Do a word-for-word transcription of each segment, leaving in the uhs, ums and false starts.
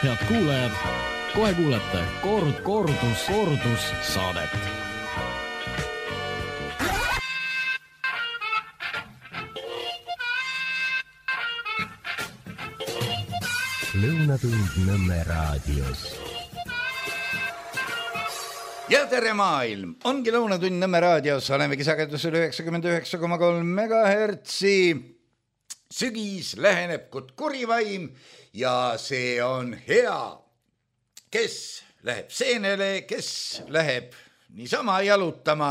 Head kuulajad, kohe kuulete kord, kordus, kordus saadet. Lõunatund Nõmme raadios. Ja tere maailm! Ongi Lõunatund Nõmme raadios. Olemegi sagedusel üheksakümmend üheksa koma kolm megahertsi. Sügis läheneb kui kurivaim ja see on hea. Kes läheb seenele, kes läheb niisama jalutama.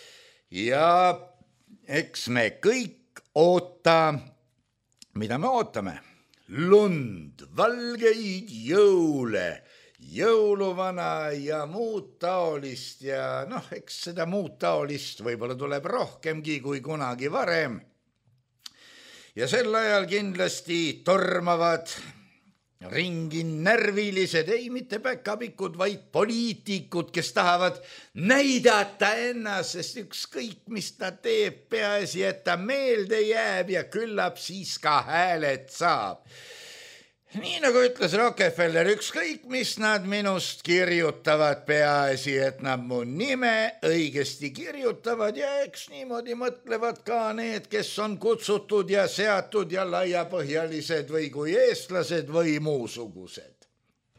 Ja eks me kõik oota, mida me ootame. Lund, valgeid jõule, jõuluvana ja muud taolist ja noh, eks seda muud taolist võib-olla tuleb rohkemgi kui kunagi varem. Ja sel ajal kindlasti tormavad ringi närvilised, ei mitte päkapikud, vaid poliitikud, kes tahavad näidata ennast, sest ükskõik, mis ta teeb, peaasi, et ta meelde jääb ja küllap siis ka hääled saab. Nii nagu ütles Rockefeller, ükskõik, mis nad minust kirjutavad, peaasi, et nad mu nime õigesti kirjutavad ja eks niimoodi mõtlevad ka need, kes on kutsutud ja seatud ja laiapõhjalised või kui eestlased või muusugused.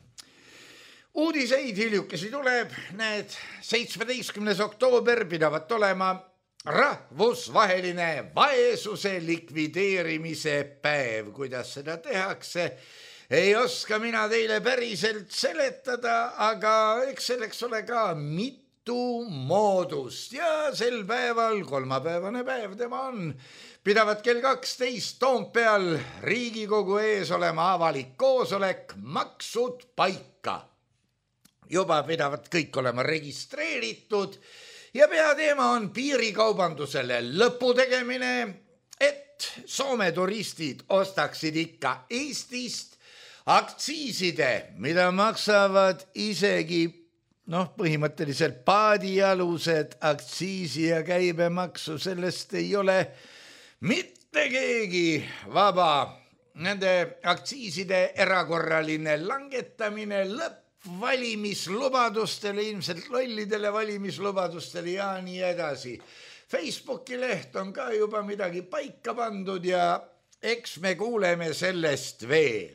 Uudiseid hiljukesi tuleb, need seitsmeteistkümnes oktoober pidavat olema rahvusvaheline vaesuse likvideerimise päev. Kuidas seda tehakse, ei oska mina teile päriselt seletada, aga eks selleks ole ka mitu moodust ja sel päeval, kolmapäevane päev tema on, pidavat kell kaksteist Toompeal Riigikogu ees olema avalik koosolek Maksud paika. Juba pidavat kõik olema registreeritud ja peateema on piirikaubandusele lõpu tegemine, et Soome turistid ostaksid ikka Eestist aktsiiside, mida maksavad isegi noh, põhimõtteliselt paadialused aktsiisi ja käibemaksu, sellest ei ole mitte keegi vaba. Nende aktsiiside erakorraline langetamine lõpp valimislubadustele, ilmselt lollidele valimislubadustele ja nii edasi. Facebooki leht on ka juba midagi paika pandud ja eks me kuuleme sellest veel.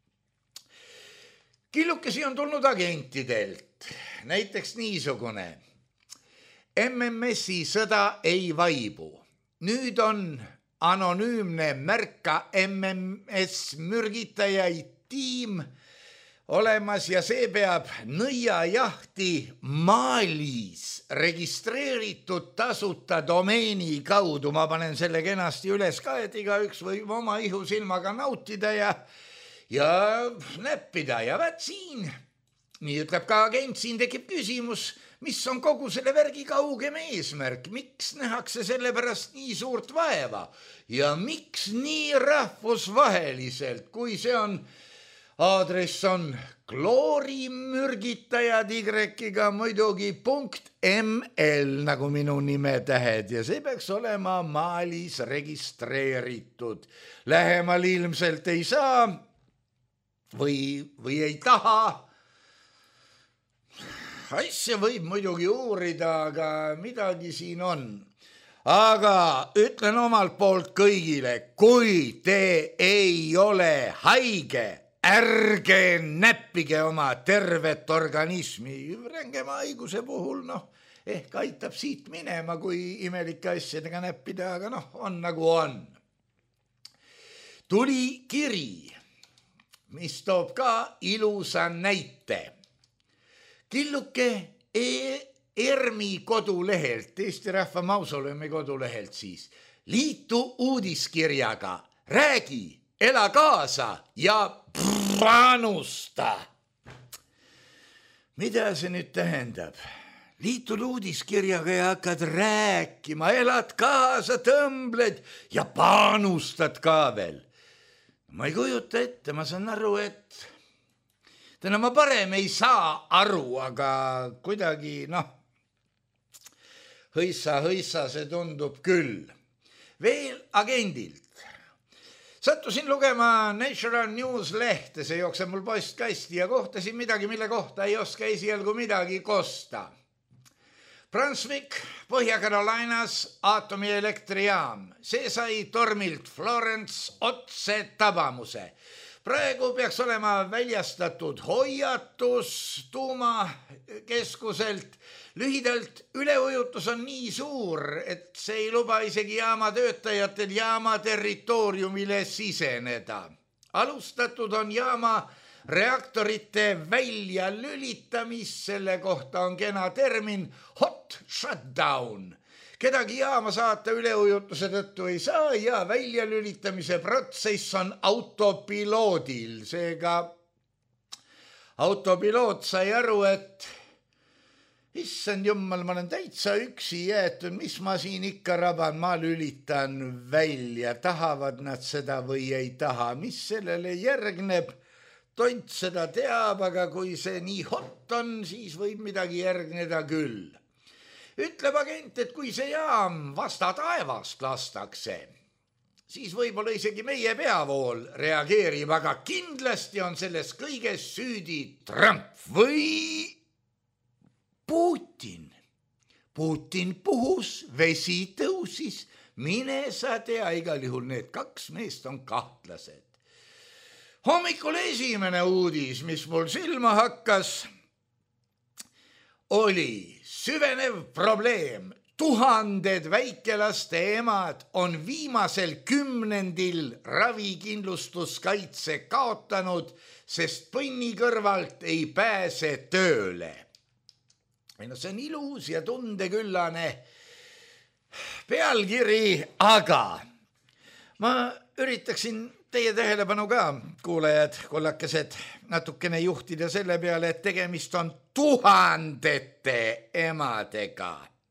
Killukesi on tulnud agentidelt, näiteks niisugune. M M S-i sõda ei vaibu. Nüüd on anonüümne märka M M S mürgitajaid tiim olemas ja see peab nõiajahti Malis registreeritud tasuta domeeni kaudu. Ma panen selle kenasti üles ka, et igaüks võib oma ihusilmaga nautida ja, ja näppida. Ja vaat siin, nii ütleb ka agent, siin tekib küsimus, mis on kogu selle värgi kaugem eesmärk, miks nähakse selle pärast nii suurt vaeva ja miks nii rahvusvaheliselt, kui see on aadress on kloorimürgitajad Y-ga muidugi punkt M L nagu minu nimetähed ja see peaks olema Malis registreeritud. Lähemal ilmselt ei saa või, või ei taha. Asja võib muidugi uurida, aga midagi siin on. Aga ütlen omalt poolt kõigile, kui te ei ole haige, ärge näppige oma tervet organismi. Rängema haiguse puhul, noh, ehk aitab siit minema, kui imelike asjadega näppida, aga noh, on nagu on. Tuli kiri, mis toob ka ilusa näite. Killuke ERMi kodulehelt, Eesti Rahva Mausoleumi kodulehelt siis, liitu uudiskirjaga, räägi, ela kaasa ja panusta. Mida see nüüd tähendab? Liitud uudiskirjaga ja hakkad rääkima, elad kaasa, tõmbled ja panustad ka veel. Ma ei kujuta ette, ma saan aru, et täna ma parem ei saa aru, aga kuidagi, noh, hõissa, hõissa, see tundub küll. Veel agendilt. Sattusin lugema Natural News lehte, see jookseb mul post kasti ja kohtasin midagi, mille kohta ei oska esialgu midagi kosta. Brunswick, Põhja-Carolinas aatomieelektrijaam. See sai tormilt Florence otse tabamuse. Praegu peaks olema väljastatud hoiatus tuumakeskuselt. Lühidalt, üleujutus on nii suur, et see ei luba isegi jaama töötajatel jaama territooriumile siseneda. Alustatud on jaama reaktorite välja lülitamist, selle kohta on kena termin hot shutdown. Kedagi jaama saata üleujutuse tõttu ei saa ja välja lülitamise protsess on autopiloodil. Seega autopiloot sai aru, et issand jummal, ma olen täitsa üksi jäetud, mis ma siin ikka raban, ma lülitan välja. Tahavad nad seda või ei taha, mis sellele järgneb? Tont seda teab, aga kui see nii hot on, siis võib midagi järgneda küll. Ütleb agent, et kui see jaam vasta taevast lastakse, siis võib-olla isegi meie peavool reageerib, aga kindlasti on selles kõiges süüdi Trump või Putin. Putin puhus, vesi tõusis, mine sa tea, igal juhul need kaks meest on kahtlased. Hommikul esimene uudis, mis mul silma hakkas, oli süvenev probleem. Tuhanded väikelaste emad on viimasel kümnendil ravikindlustuskaitse kaotanud, sest põnni kõrvalt ei pääse tööle. Ei no see on ilus ja tundeküllane pealkiri, aga ma üritaksin teie tähelepanu ka, kuulajad, kollakesed, natukene juhtida selle peale, et tegemist on tuhandete emadega.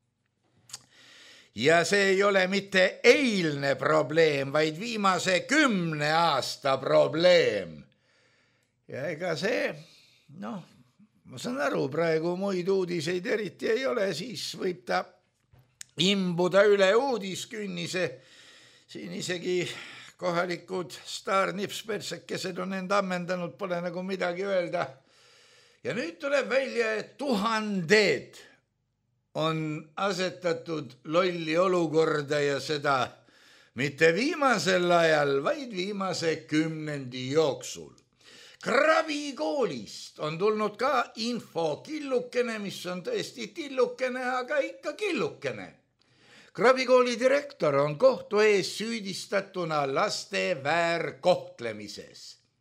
Ja see ei ole mitte eilne probleem, vaid viimase kümne aasta probleem. Ja ega see, noh, ma saan aru, praegu muid uudiseid eriti ei ole, siis võib ta imbuda üle uudiskünnise. Siin isegi kohalikud staarnipspersekesed on end ammendanud, pole nagu midagi öelda. Ja nüüd tuleb välja, et tuhanded on asetatud lolli olukorda ja seda mitte viimasel ajal, vaid viimase kümnendi jooksul. Krabi koolist on tulnud ka info killukene, mis on tõesti tillukene, aga ikka killukene. Krabi kooli direktor on kohtu ees süüdistatuna laste väärkohtlemises.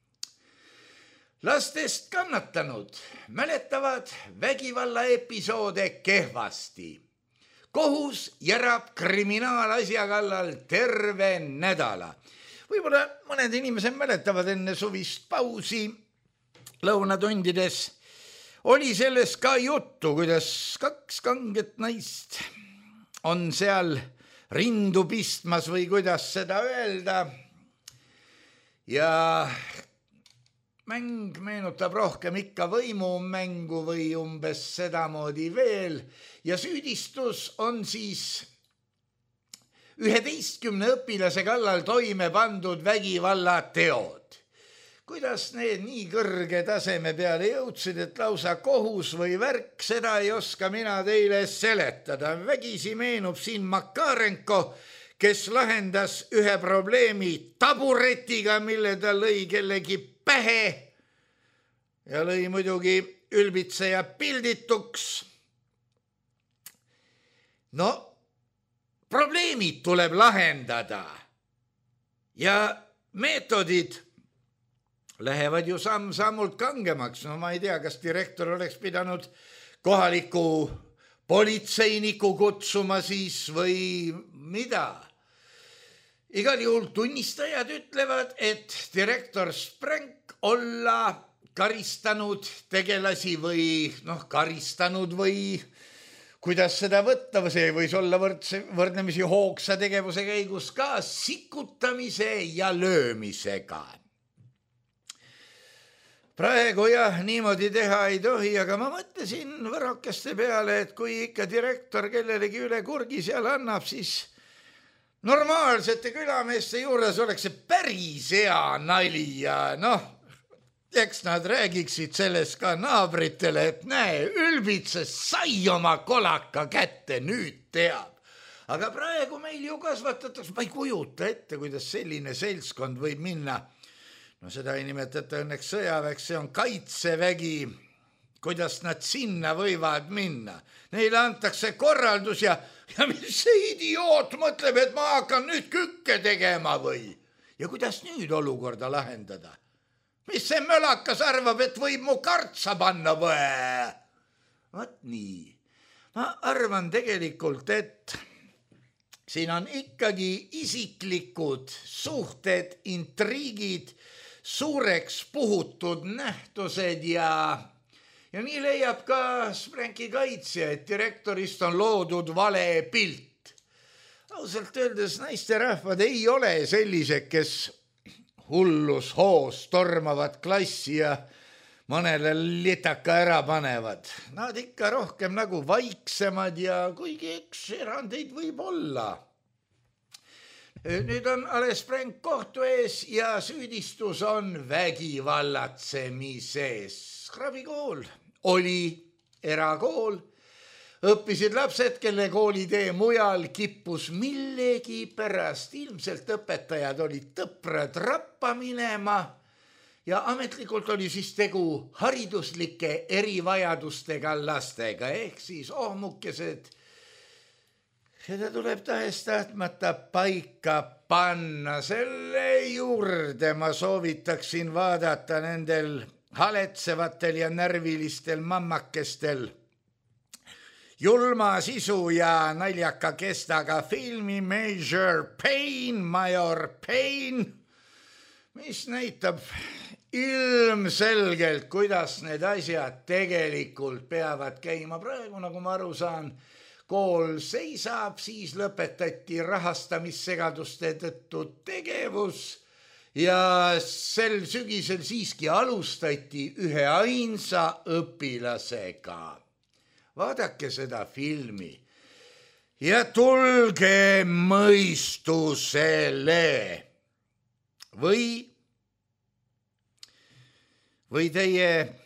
Lastest kannatanud mäletavad vägivalla episoode kehvasti. Kohus järab kriminaalasja kallal terve nädala. Võib-olla mõned inimesed mäletavad enne suvist pausi lõunatundides. Oli sellest ka juttu, kuidas kaks kanget naist on seal rindu pistmas või kuidas seda öelda. Ja mäng meenutab rohkem ikka võimumängu või umbes sedamoodi veel. Ja süüdistus on siis üheteistkümne õpilase kallal toime pandud vägivallateod. Kuidas need nii kõrge taseme peale jõudsid, et lausa kohus või värk, seda ei oska mina teile seletada. Vägisi meenub siin Makarenko, kes lahendas ühe probleemi taburetiga, mille ta lõi kellegi pähe ja lõi muidugi ülbitseja pildituks. No, probleemid tuleb lahendada ja meetodid lähevad ju samm-sammult kangemaks. No ma ei tea, kas direktor oleks pidanud kohaliku politseiniku kutsuma siis või mida. Igal juhul tunnistajad ütlevad, et direktor Sprank olla karistanud tegelasi või noh, karistanud või kuidas seda võtta, see võis olla võrdse, võrdlemisi hoogsa tegevuse käigus ka sikutamise ja löömisega. Praegu jah, niimoodi teha ei tohi, aga ma mõtlesin võrokeste peale, et kui ikka direktor kellelegi üle kurgi seal annab, siis normaalsete külameeste juures oleks see päris hea nali ja noh, eks nad räägiksid sellest ka naabritele, et näe, ülbitses sai oma kolaka kätte, nüüd teab. Aga praegu meil ju kasvatatakse, ma ei kujuta ette, kuidas selline seltskond võib minna. No seda ei nimetata õnneks sõjaväeks, see on kaitsevägi, kuidas nad sinna võivad minna. Neile antakse korraldus ja, ja mis see idioot mõtleb, et ma hakkan nüüd kükke tegema või? Ja kuidas nüüd olukorda lahendada? Mis see mölakas arvab, et võib mu kartsa panna või? Vaat nii. Ma arvan tegelikult, et siin on ikkagi isiklikud suhted, intriigid, suureks puhutud nähtused ja, ja nii leiab ka Sprenki kaitsja, et direktorist on loodud vale pilt. Ausalt öeldes naisterahvad ei ole sellised, kes hullus hoos tormavad klassi ja mõnele litaka ära panevad. Nad ikka rohkem nagu vaiksemad ja kuigi eks erandeid võib olla. Nüüd on alles Sprenk kohtu ees ja süüdistus on vägivallatsemises. Krabikool oli erakool. Õppisid lapsed, kelle koolitee mujal kippus millegi pärast. Ilmselt õpetajad olid tõprad rappa minema ja ametlikult oli siis tegu hariduslike erivajadustega lastega, ehk siis ohmukesed. Seda tuleb tahes tahtmata paika panna. Selle juurde ma soovitaksin vaadata nendel haletsevatel ja närvilistel mammakestel julma sisu ja naljaka kestaga filmi Major Payne, Major Payne, mis näitab ilmselgelt, kuidas need asjad tegelikult peavad käima. Praegu, nagu ma aru saan, kool seisab, siis lõpetati rahastamissegaduste tõttu tegevus ja sel sügisel siiski alustati ühe ainsa õpilasega. Vaadake seda filmi ja tulge mõistusele või, või teie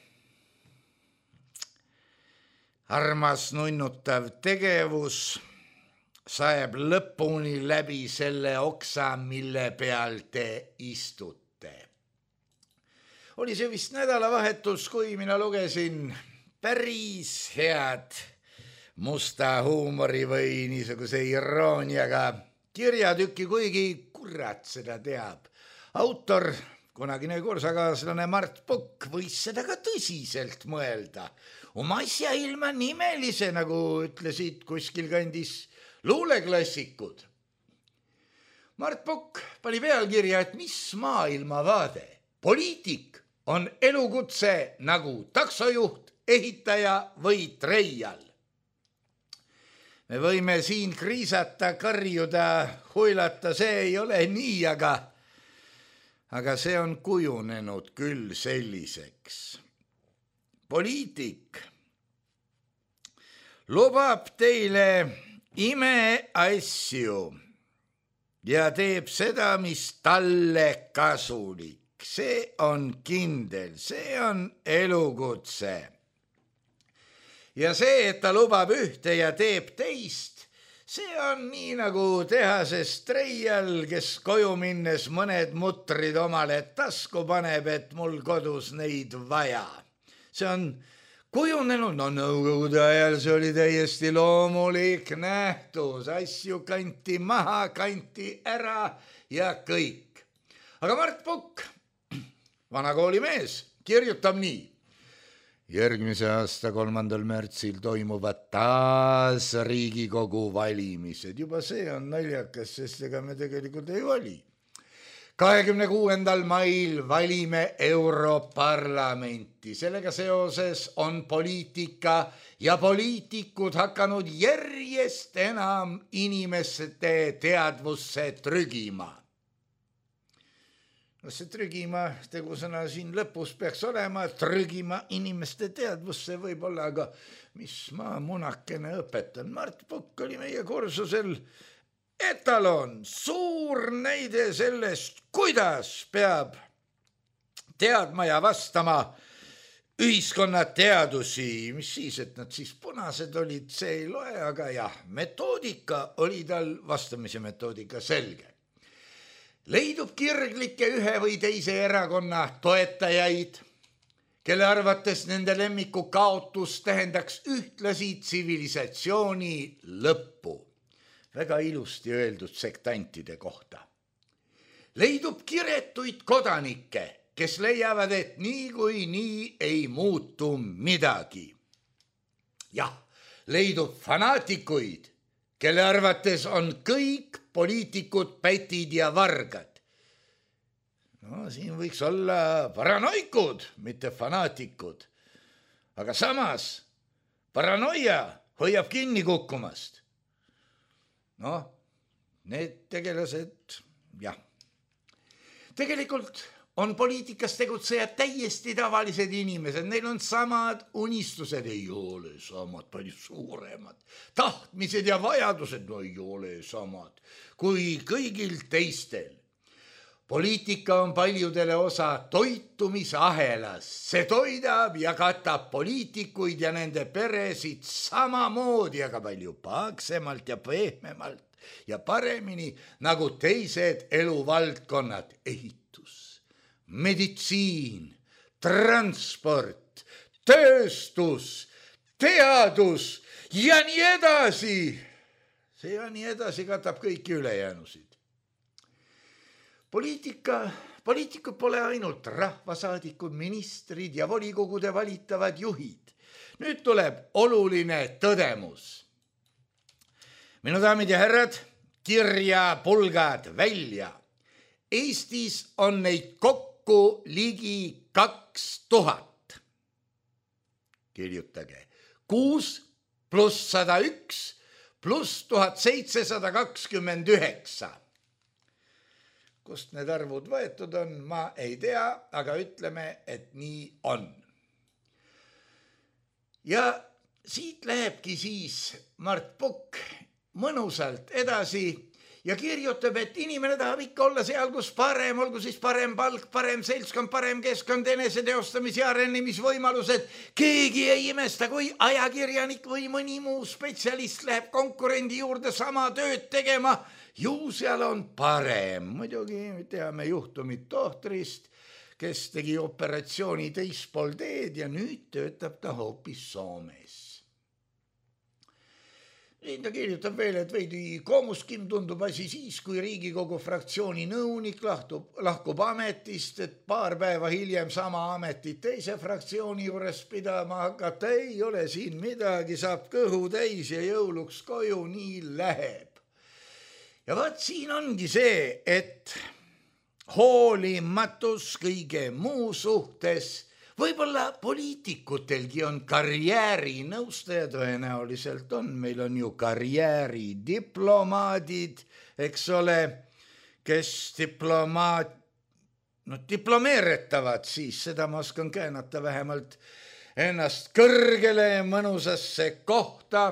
armas nunnutav tegevus saeb lõpuni läbi selle oksa, mille peal te istute. Oli see vist nädalavahetus, kui mina lugesin päris head musta huumori või niisuguse irooniaga kirjatükki, kuigi kurat seda teab. Autor, kunagine kursakaaslane Mart Pukk võis seda ka tõsiselt mõelda. Oma asja ilma nimelise, nagu ütlesid kuskil kandis luuleklassikud. Mart Pukk pani pealkirja, et mis maailmavaade. Poliitik on elukutse nagu taksojuht, ehitaja või treial. Me võime siin kriisata, karjuda, huilata, see ei ole nii, aga, aga see on kujunenud küll selliseks. Poliitik lubab teile imeasju ja teeb seda, mis talle kasulik. See on kindel, see on elukutse. Ja see, et ta lubab ühte ja teeb teist, see on nii nagu tehases treial, kes koju minnes mõned mutrid omale tasku paneb, et mul kodus neid vaja. See on kujunenud, no nõukogude ajal see oli täiesti loomulik nähtus, asju kanti maha, kanti ära ja kõik. Aga Mart Pukk, vanakooli mees, kirjutab nii. Järgmise aasta kolmandal märtsil toimuvad taas Riigikogu valimised. Juba see on naljakas, sest ega me tegelikult ei vali. kahekümne kuuendal mail valime Europarlamenti. Sellega seoses on poliitika ja poliitikud hakanud järjest enam inimeste teadvusse trügima. Kas see trügima tegusõna siin lõpus peaks olema, trügima inimeste teadvusse võib-olla, aga mis ma munakene õpetan. Mart Pukk oli meie kursusel etalon, suur näide sellest, kuidas peab teadma ja vastama ühiskonna teadusi, mis siis, et nad siis punased olid, see ei loe, aga jah, metoodika oli tal, vastamise metoodika selge. Leidub kirglikke ühe või teise erakonna toetajaid, kelle arvates nende lemmiku kaotus tähendaks ühtlasi tsivilisatsiooni lõppu. Väga ilusti öeldud sektantide kohta. Leidub kiretuid kodanikke, kes leiavad, et nii kui nii ei muutu midagi. Jah, leidub fanaatikuid, kelle arvates on kõik poliitikud pätid ja vargad. No siin võiks olla paranoikud, mitte fanaatikud. Aga samas paranoia hoiab kinni kukkumast. No, need tegelased, jah. Tegelikult on poliitikas tegutsejad täiesti tavalised inimesed, neil on samad unistused, ei ole samad, palju suuremad. Tahtmised ja vajadused, no ei ole samad kui kõigil teistel. Poliitika on paljudele osa toitumisahelas. See toidab ja katab poliitikuid ja nende peresid samamoodi, aga palju paaksemalt ja pehmemalt ja paremini nagu teised eluvaldkonnad, ehitus, meditsiin, transport, tööstus, teadus ja nii edasi. See ja nii edasi katab kõiki ülejäänusid. Poliitika, poliitikud pole ainult rahvasaadikud, ministrid ja volikogude valitavad juhid. Nüüd tuleb oluline tõdemus. Minu daamid ja härrad, kirja pulgad välja. Eestis on neid kokku ligi kaks tuhat. Kirjutage. Kuus pluss sada üks pluss tuhat seitsesada kakskümmend üheksa. Kust need arvud võetud on, ma ei tea, aga ütleme, et nii on. Ja siit lähebki siis Mart Pukk mõnusalt edasi ja kirjutab, et inimene tahab ikka olla seal, kus parem, olgu siis parem palk, parem seltskond, parem keskkond, enese teostamis- ja arenemisvõimalused. Keegi ei imesta, kui ajakirjanik või mõni muu spetsialist läheb konkurendi juurde sama tööd tegema. Ju seal on parem. Muidugi teame juhtumit tohtrist, kes tegi operatsiooni teispool teed ja nüüd töötab ta hoopis Soomes. Ta kirjutab veel, et veidi koomuskim tundub asi siis, kui Riigikogu fraktsiooni nõunik lahtub, lahkub ametist, et paar päeva hiljem sama ametit teise fraktsiooni juures pidama hakata. Ei ole siin midagi, saab kõhu täis ja jõuluks koju, nii läheb. Ja vaat siin ongi see, et hoolimatus kõige muu suhtes, võib-olla poliitikutelgi on karjäärinõustaja, tõenäoliselt on, meil on ju karjääridiplomaadid, eks ole, kes diplomaat, no diplomeeretavad siis, seda ma oskan käänata vähemalt ennast kõrgele mõnusasse kohta.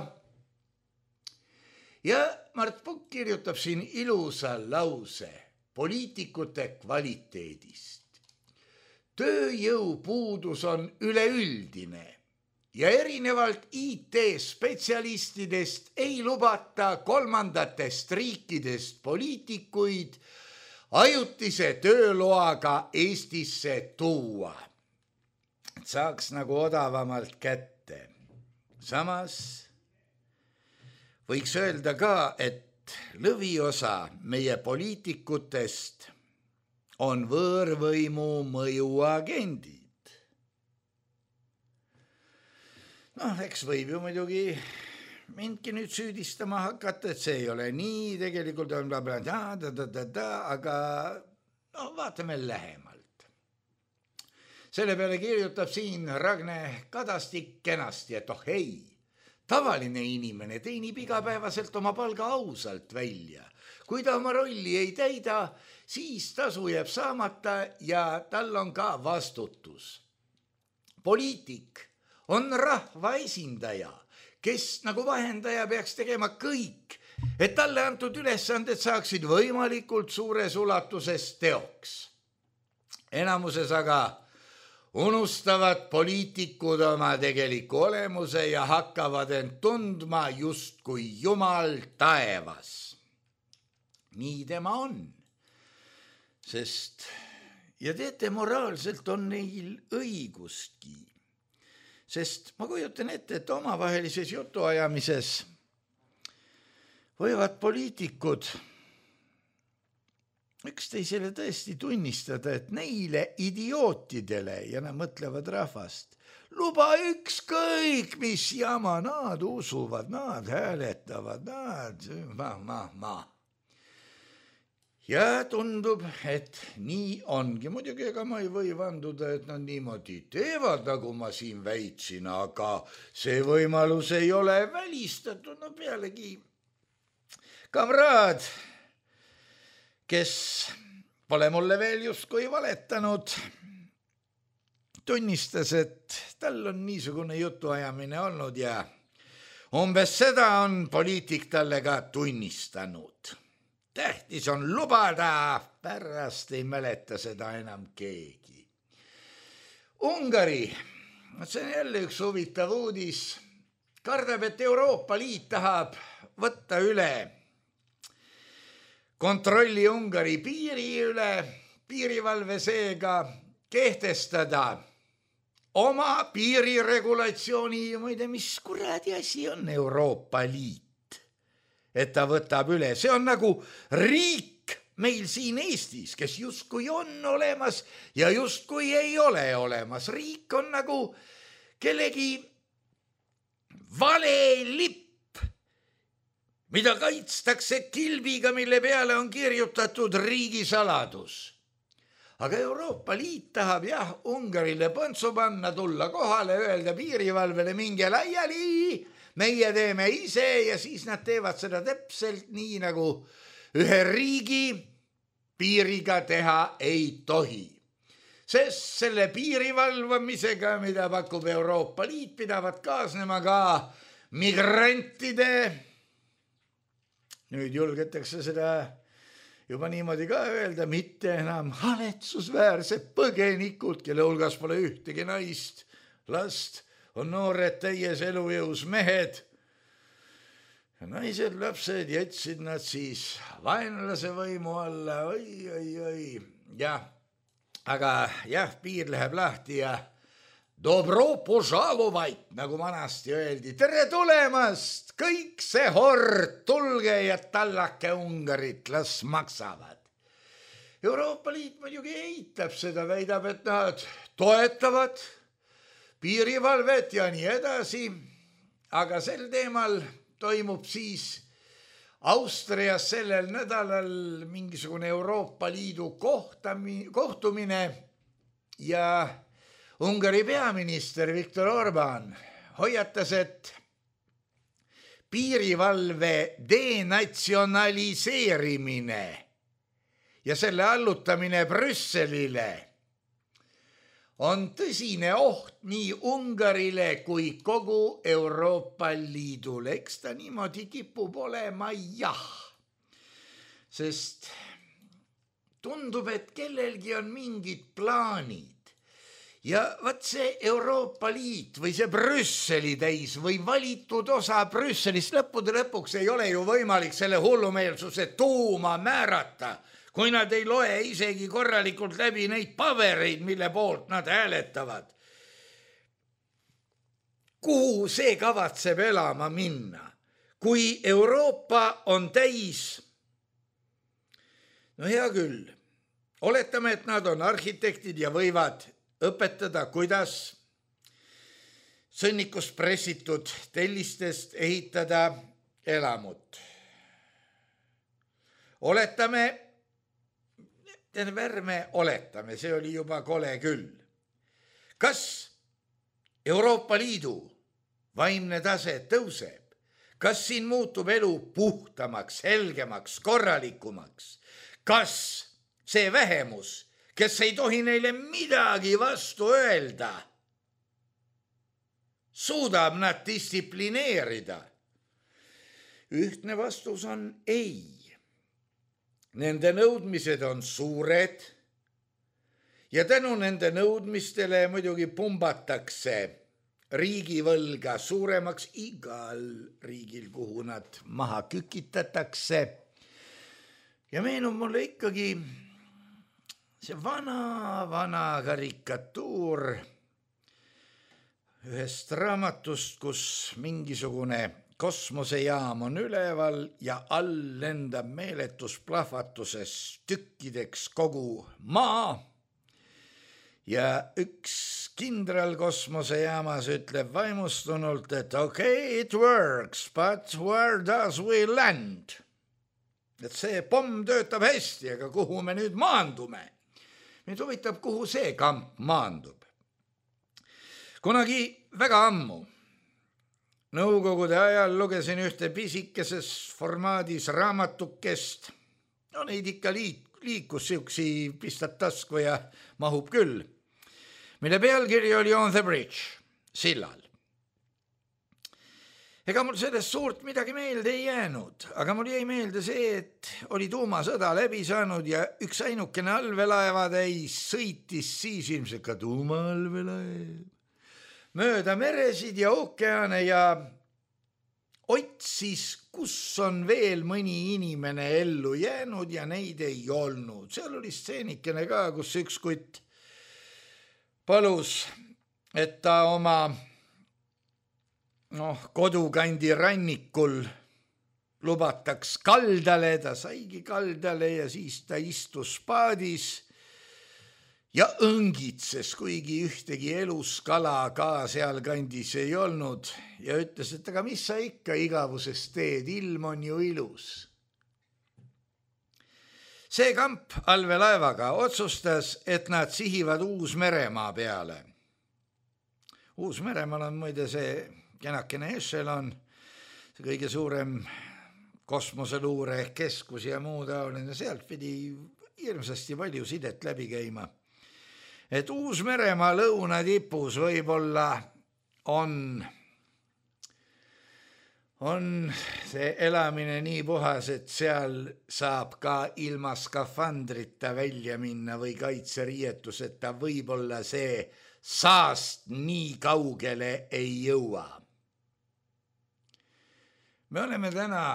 Ja Mart Pukk kirjutab siin ilusa lause poliitikute kvaliteedist. Tööjõupuudus on üleüldine ja erinevalt I T-spetsialistidest ei lubata kolmandatest riikidest poliitikuid ajutise tööloaga Eestisse tuua. Saaks nagu odavamalt kätte. Samas võiks öelda ka, et lõviosa meie poliitikutest on võõrvõimu mõjuagendid. Noh, eks võib ju muidugi mindki nüüd süüdistama hakata, et see ei ole nii, tegelikult on bla bla da, da, da, da, da, aga no, vaatame lähemalt. Selle peale kirjutab siin Ragne Kadastik kenasti, et oh ei, tavaline inimene teenib igapäevaselt oma palga ausalt välja. Kui ta oma rolli ei täida, siis tasu jääb saamata ja tal on ka vastutus. Poliitik on rahva esindaja, kes nagu vahendaja peaks tegema kõik, et talle antud ülesanded saaksid võimalikult suures ulatuses teoks. Enamuses aga unustavad poliitikud oma tegeliku olemuse ja hakkavad end tundma justkui Jumal taevas. Nii tema on, sest ja teate, moraalselt on neil õigustki, sest ma kujutan ette, et omavahelises jutuajamises võivad poliitikud üksteisele tõesti tunnistada, et neile idiootidele, ja nad mõtlevad rahvast, luba ükskõik, mis jama, nad usuvad, nad hääletavad, nad ma, ma, ma. Ja tundub, et nii ongi. Muidugi ega ma ei või vanduda, et nad niimoodi teevad, nagu ma siin väitsin, aga see võimalus ei ole välistatud. No pealegi kamraad, kes pole mulle veel justkui valetanud, tunnistas, et tal on niisugune jutuajamine olnud ja umbes seda on poliitik talle ka tunnistanud. Tähtis on lubada, pärast ei mäleta seda enam keegi. Ungari, see on jälle üks huvitav uudis, kardab, et Euroopa Liit tahab võtta üle kontrolli Ungari piiri üle, piirivalve seega kehtestada oma piiriregulatsiooni, muide, mis kuradi asi on Euroopa Liit, et ta võtab üle. See on nagu riik meil siin Eestis, kes justkui on olemas ja justkui ei ole olemas. Riik on nagu kellegi valelipp, mida kaitstakse kilbiga, mille peale on kirjutatud riigisaladus. Aga Euroopa Liit tahab jah Ungarile põntsu panna, tulla kohale, öelda piirivalvele minge laiali, meie teeme ise ja siis nad teevad seda täpselt nii, nagu ühe riigi piiriga teha ei tohi. Sest selle piirivalvamisega, mida pakub Euroopa Liit, pidavad kaasnema ka migrantide, nüüd julgetakse seda juba niimoodi ka öelda, mitte enam haletsusväärsed põgenikud, kelle hulgas pole ühtegi naist, last, on noored täies elujõus mehed. Ja naised, lapsed jätsid nad siis vaenlase võimu alla, oi, oi, oi. Jah, aga jah, piir läheb lahti ja dobro požalovait, nagu vanasti öeldi. Tere tulemast, kõik see hord, tulge ja tallake Ungarit, las maksavad. Euroopa Liit muidugi eitab seda, väidab, et nad toetavad piirivalvet ja nii edasi, aga sel teemal toimub siis Austrias sellel nädalal mingisugune Euroopa Liidu kohtami, kohtumine ja Ungari peaminister Viktor Orban hoiatas, et piirivalve denatsionaliseerimine ja selle allutamine Brüsselile on tõsine oht nii Ungarile kui kogu Euroopa Liidule. Eks ta niimoodi kipub olema, jah. Sest tundub, et kellelgi on mingid plaanid. Ja vaat see Euroopa Liit või see Brüsseli täis või valitud osa Brüsselist lõppude lõpuks ei ole ju võimalik selle hullumeelsuse tuuma määrata, kui nad ei loe isegi korralikult läbi neid pabereid, mille poolt nad hääletavad. Kuhu see kavatseb elama minna, kui Euroopa on täis? No hea küll, oletame, et nad on arhitektid ja võivad õpetada, kuidas sõnnikust pressitud tellistest ehitada elamut. Oletame, Värme oletame, see oli juba kole küll. Kas Euroopa Liidu vaimne tase tõuseb? Kas siin muutub elu puhtamaks, helgemaks, korralikumaks? Kas see vähemus, kes ei tohi neile midagi vastu öelda, suudab nad distsiplineerida? ühtne vastus on ei. Nende nõudmised on suured ja tänu nende nõudmistele muidugi pumbatakse riigivõlga suuremaks igal riigil, kuhu nad maha kükitatakse. Ja meenub mulle ikkagi see vana, vana karikatuur ühest raamatust, kus mingisugune kosmosejaam on üleval ja all lendab meeletus plahvatuses tükkideks kogu maa. Ja üks kindral kosmosejaamas ütleb vaimustunult, et okay, it works, but where does we land? Et see pomm töötab hästi, aga kuhu me nüüd maandume? Mind huvitab, kuhu see kamp maandub. Kunagi väga ammu, nõukogude ajal lugesin ühte pisikeses formaadis raamatukest. No neid ikka liik, liikus siuksi pistad tasku ja mahub küll. Mille pealkiri oli On the Bridge, sillal. Ega mul sellest suurt midagi meelde ei jäänud, aga mul jäi meelde see, et oli tuumasõda läbi saanud ja üks ainukene allveelaevatäis sõitis siis ilmselt ka tuumaallveelaev mööda meresid ja ookeane ja otsis, kus on veel mõni inimene ellu jäänud ja neid ei olnud. Seal oli stseenikene ka, kus üks kutt palus, et ta oma noh, kodukandi rannikul lubataks kaldale, ta saigi kaldale ja siis ta istus paadis ja õngitses, kuigi ühtegi eluskala ka seal kandis ei olnud ja ütles, et aga mis sa ikka igavuses teed, ilm on ju ilus. See kamp allveelaevaga otsustas, et nad sihivad Uus-Meremaa peale. Uus-Meremaal on muide see kenakene Echelon, see kõige suurem kosmoseluure keskus ja muu taoline, sealt pidi hirmsasti palju sidet läbi käima. Et Uus-Meremaa lõunatipus võib-olla on, on see elamine nii puhas, et seal saab ka ilma skafandrita välja minna või kaitseriietuseta, võib-olla see saast nii kaugele ei jõua. Me oleme täna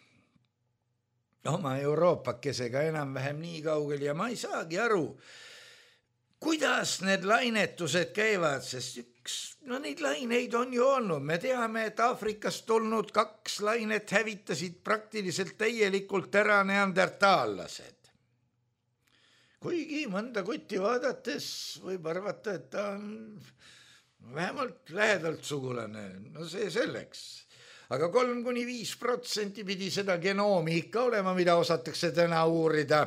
oma Euroopakesega enam-vähem nii kaugel ja ma ei saagi aru, kuidas need lainetused käivad, sest üks, no neid laineid on ju olnud. Me teame, et Aafrikast tulnud kaks lainet hävitasid praktiliselt täielikult ära neandertaallased. Kuigi mõnda kutti vaadates võib arvata, et ta on vähemalt lähedalt sugulane. No see selleks. Aga kolm kuni viis protsenti pidi seda genoomi ikka olema, mida osatakse täna uurida.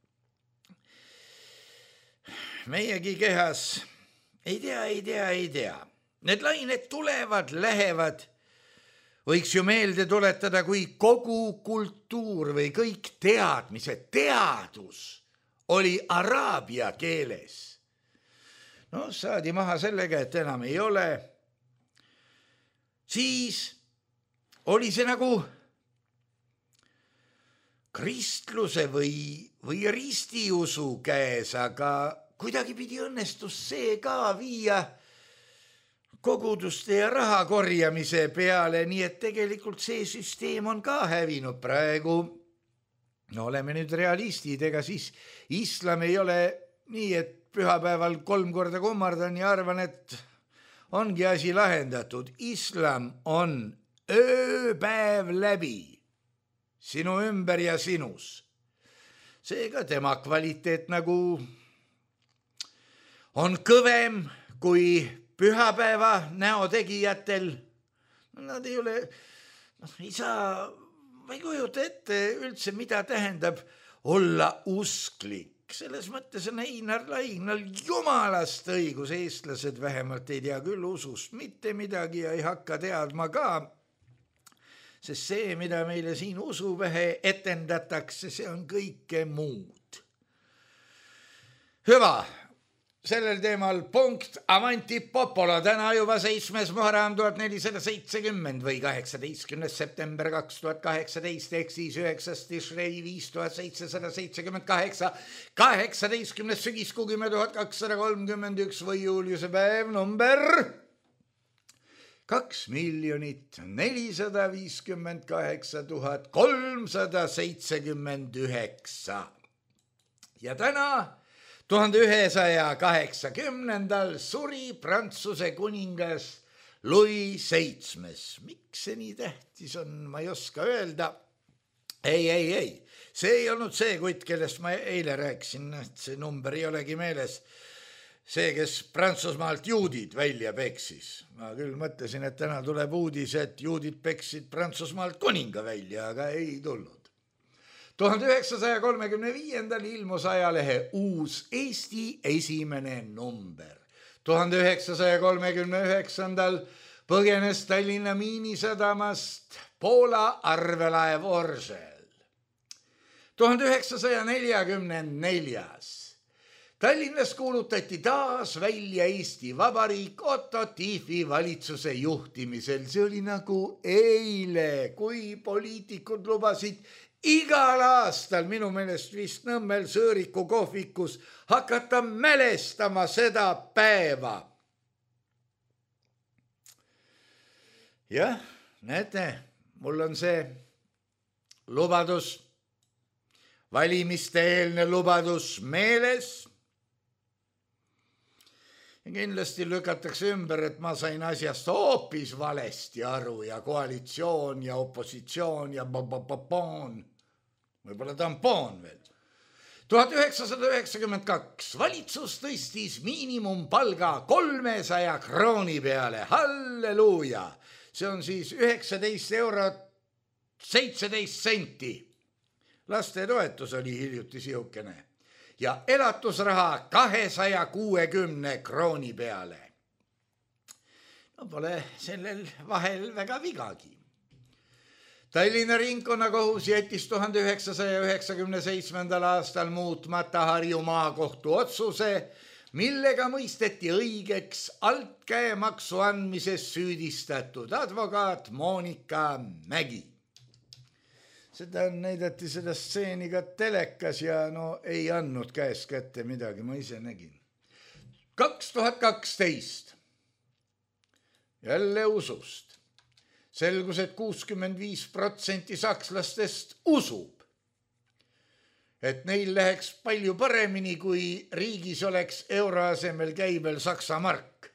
Meiegi kehas ei tea, ei tea, ei tea. Need lained tulevad, lähevad. Võiks ju meelde tuletada, kui kogu kultuur või kõik teadmised, teadus oli araabia keeles. No saadi maha sellega, et enam ei ole. Siis oli see nagu kristluse või, või ristiusu käes, aga kuidagi pidi õnnestus see ka viia koguduste ja raha korjamise peale, nii et tegelikult see süsteem on ka hävinud praegu. No oleme nüüd realistid, ega siis islam ei ole nii, et pühapäeval kolm korda kummardan ja arvan, et ongi asi lahendatud. Islam on ööpäev läbi sinu ümber ja sinus. Seega tema kvaliteet nagu on kõvem kui pühapäeva näotegijatel. Nad ei ole, ei saa, ma ei kujuta ette üldse, mida tähendab olla usklik. Selles mõttes on Einar Lainal jumalast õigus, eestlased vähemalt ei tea küll usust mitte midagi ja ei hakka teadma ka. Sest see, mida meile siin usuvähe etendatakse, see on kõike muud. Hüva, sellel teemal punkt Avanti Popolo täna juba seitsmes Muharram tuhat nelisada seitsekümmend või kaheksateistkümnes september kaks tuhat kaheksateist ehk siis üheksas Tishrei viis tuhat seitsesada seitsekümmend kaheksa, kaheksateistkümnes sügiskuu kümme tuhat kakssada kolmkümmend üks või juuliuse päev number kaks miljonit nelisada viiskümmend kaheksa tuhat kolmsada seitsekümmend üheksa. Ja täna tuhande ühesaja kaheksakümnendal suri Prantsuse kuningas Louis seitsmes. Miks see nii tähtis on, ma ei oska öelda. Ei, ei, ei. See ei olnud see kutt, kellest ma eile rääkisin. See number ei olegi meeles. See, kes Prantsusmaalt juudid välja peksis. Ma küll mõtlesin, et täna tuleb uudis, et juudid peksid Prantsusmaalt kuninga välja, aga ei tulnud. tuhande üheksasaja kolmekümne viiendal ilmus ajalehe Uus Eesti esimene number. tuhande üheksasaja kolmekümne üheksandal põgenes Tallinna miinisadamast Poola arvelaev Oržel. tuhande üheksasaja neljakümne neljas Tallinnas kuulutati taas välja Eesti Vabariik Otto Tiefi valitsuse juhtimisel. See oli nagu eile, kui poliitikud lubasid igal aastal, minu meelest vist Nõmmel Sõõriku kohvikus, hakata mälestama seda päeva. Jah, näete, mul on see lubadus, valimiste eelne lubadus meeles. Ja kindlasti lükatakse ümber, et ma sain asjast hoopis valesti aru ja koalitsioon ja opositsioon ja babababon. Võib-olla tampoon veel. tuhat üheksasada üheksakümmend kaks valitsus tõstis miinimumpalga kolmesaja krooni peale. Halleluuja! See on siis üheksateist eurot seitseteist senti. Laste toetus oli hiljuti siukene. Ja elatusraha kahesaja kuuekümne krooni peale. No pole sellel vahel väga vigagi. Tallinna ringkonnakohus jättis tuhande üheksasaja üheksakümne seitsmendal aastal muutmata Harju maakohtu otsuse, millega mõisteti õigeks altkäemaksu andmises süüdistatud advokaat Monika Mägi. Seda näidati seda stseeni ka telekas ja no ei andnud käest kätte midagi, ma ise nägin. kaks tuhat kaksteist jälle usust. Selgus, et kuuskümmend viis protsenti sakslastest usub, et neil läheks palju paremini, kui riigis oleks euro asemel käibel Saksa mark.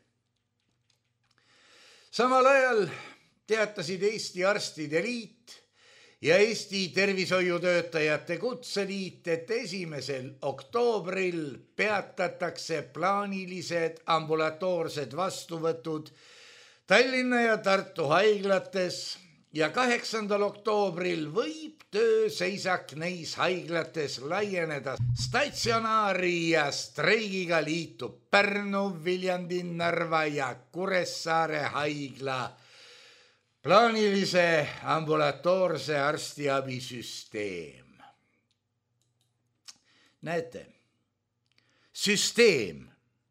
Samal ajal teatasid Eesti Arstide Liit ja Eesti Tervishoiutöötajate Kutseliit, et esimesel oktoobril peatatakse plaanilised ambulatoorsed vastuvõtud Tallinna ja Tartu haiglates ja kaheksandal oktoobril võib tööseisak neis haiglates laieneda. Statsionaari ja streigiga liitub Pärnu, Viljandi, Narva ja Kuressaare haigla plaanilise ambulatoorse arstiabisüsteem. Näete, süsteem.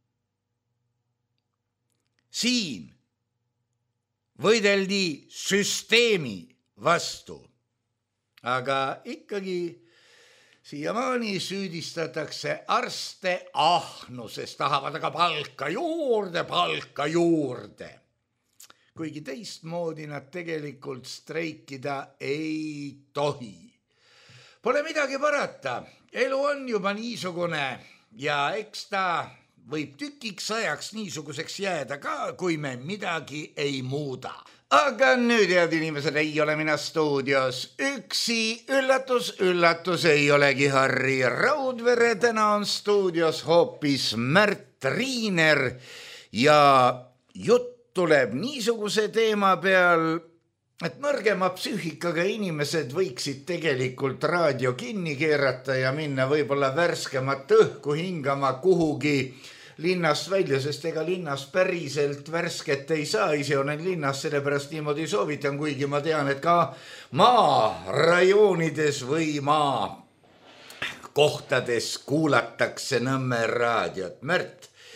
Siin võideldi süsteemi vastu, aga ikkagi siiamaani süüdistatakse arste ahnuses, tahavad aga palka juurde, palka juurde. Kuigi teistmoodi nad tegelikult streikida ei tohi. Pole midagi parata, elu on juba niisugune ja eks ta võib tükiks ajaks niisuguseks jääda ka, kui me midagi ei muuda. Aga nüüd, head inimesed, ei ole mina stuudios üksi. Üllatus, üllatus ei olegi Harri Raudvere. Täna on stuudios hoopis Märt Riiner ja jutt tuleb niisuguse teema peal, et nõrgema psüühikaga inimesed võiksid tegelikult raadio kinni keerata ja minna võib-olla värskemat õhku hingama kuhugi linnast välja, sest ega linnas päriselt värsket ei saa. Ise olen linnas, sellepärast niimoodi soovitan, kuigi ma tean, et ka maarajoonides või maa kohtades kuulatakse Nõmme raadiot. Märt,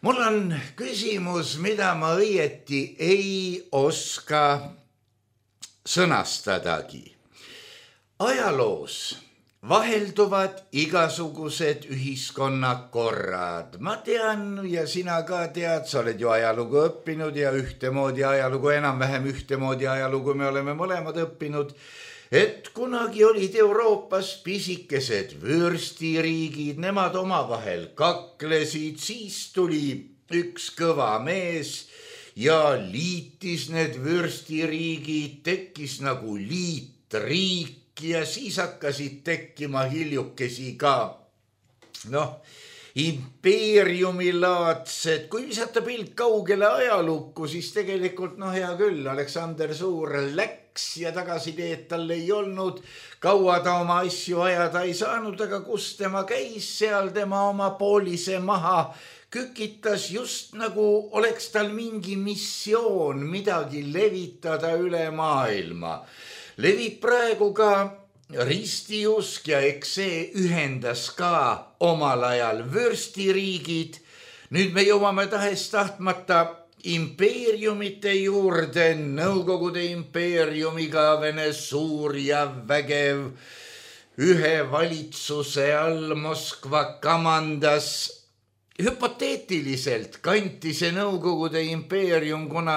mul on küsimus, mida ma õieti ei oska sõnastadagi. Ajaloos vahelduvad igasugused ühiskonnakorrad. Ma tean ja sina ka tead, sa oled ju ajalugu õppinud ja ühtemoodi ajalugu, enam-vähem ühtemoodi ajalugu me oleme mõlemad õppinud, et kunagi olid Euroopas pisikesed vürstiriigid, nemad omavahel kaklesid, siis tuli üks kõva mees ja liitis need vürstiriigid, tekkis nagu liitriik ja siis hakkasid tekkima hiljukesi ka, noh, impeeriumilaadsed. Kui visata pilk kaugele ajalukku, siis tegelikult, noh, hea küll, Aleksander Suur läks ja tagasiteed tal ei olnud. Kaua ta oma asju ajada ei saanud, aga kus tema käis, seal tema oma poolise maha kükitas, just nagu oleks tal mingi missioon midagi levitada üle maailma. Levib praegu ka ristiusk ja eks see ühendas ka omal ajal vürstiriigid. Nüüd me jõuame tahes tahtmata impeeriumite juurde, Nõukogude impeeriumiga Vene suur ja vägev ühe valitsuse all Moskva kamandas. Hüpoteetiliselt kanti see Nõukogude impeerium, kuna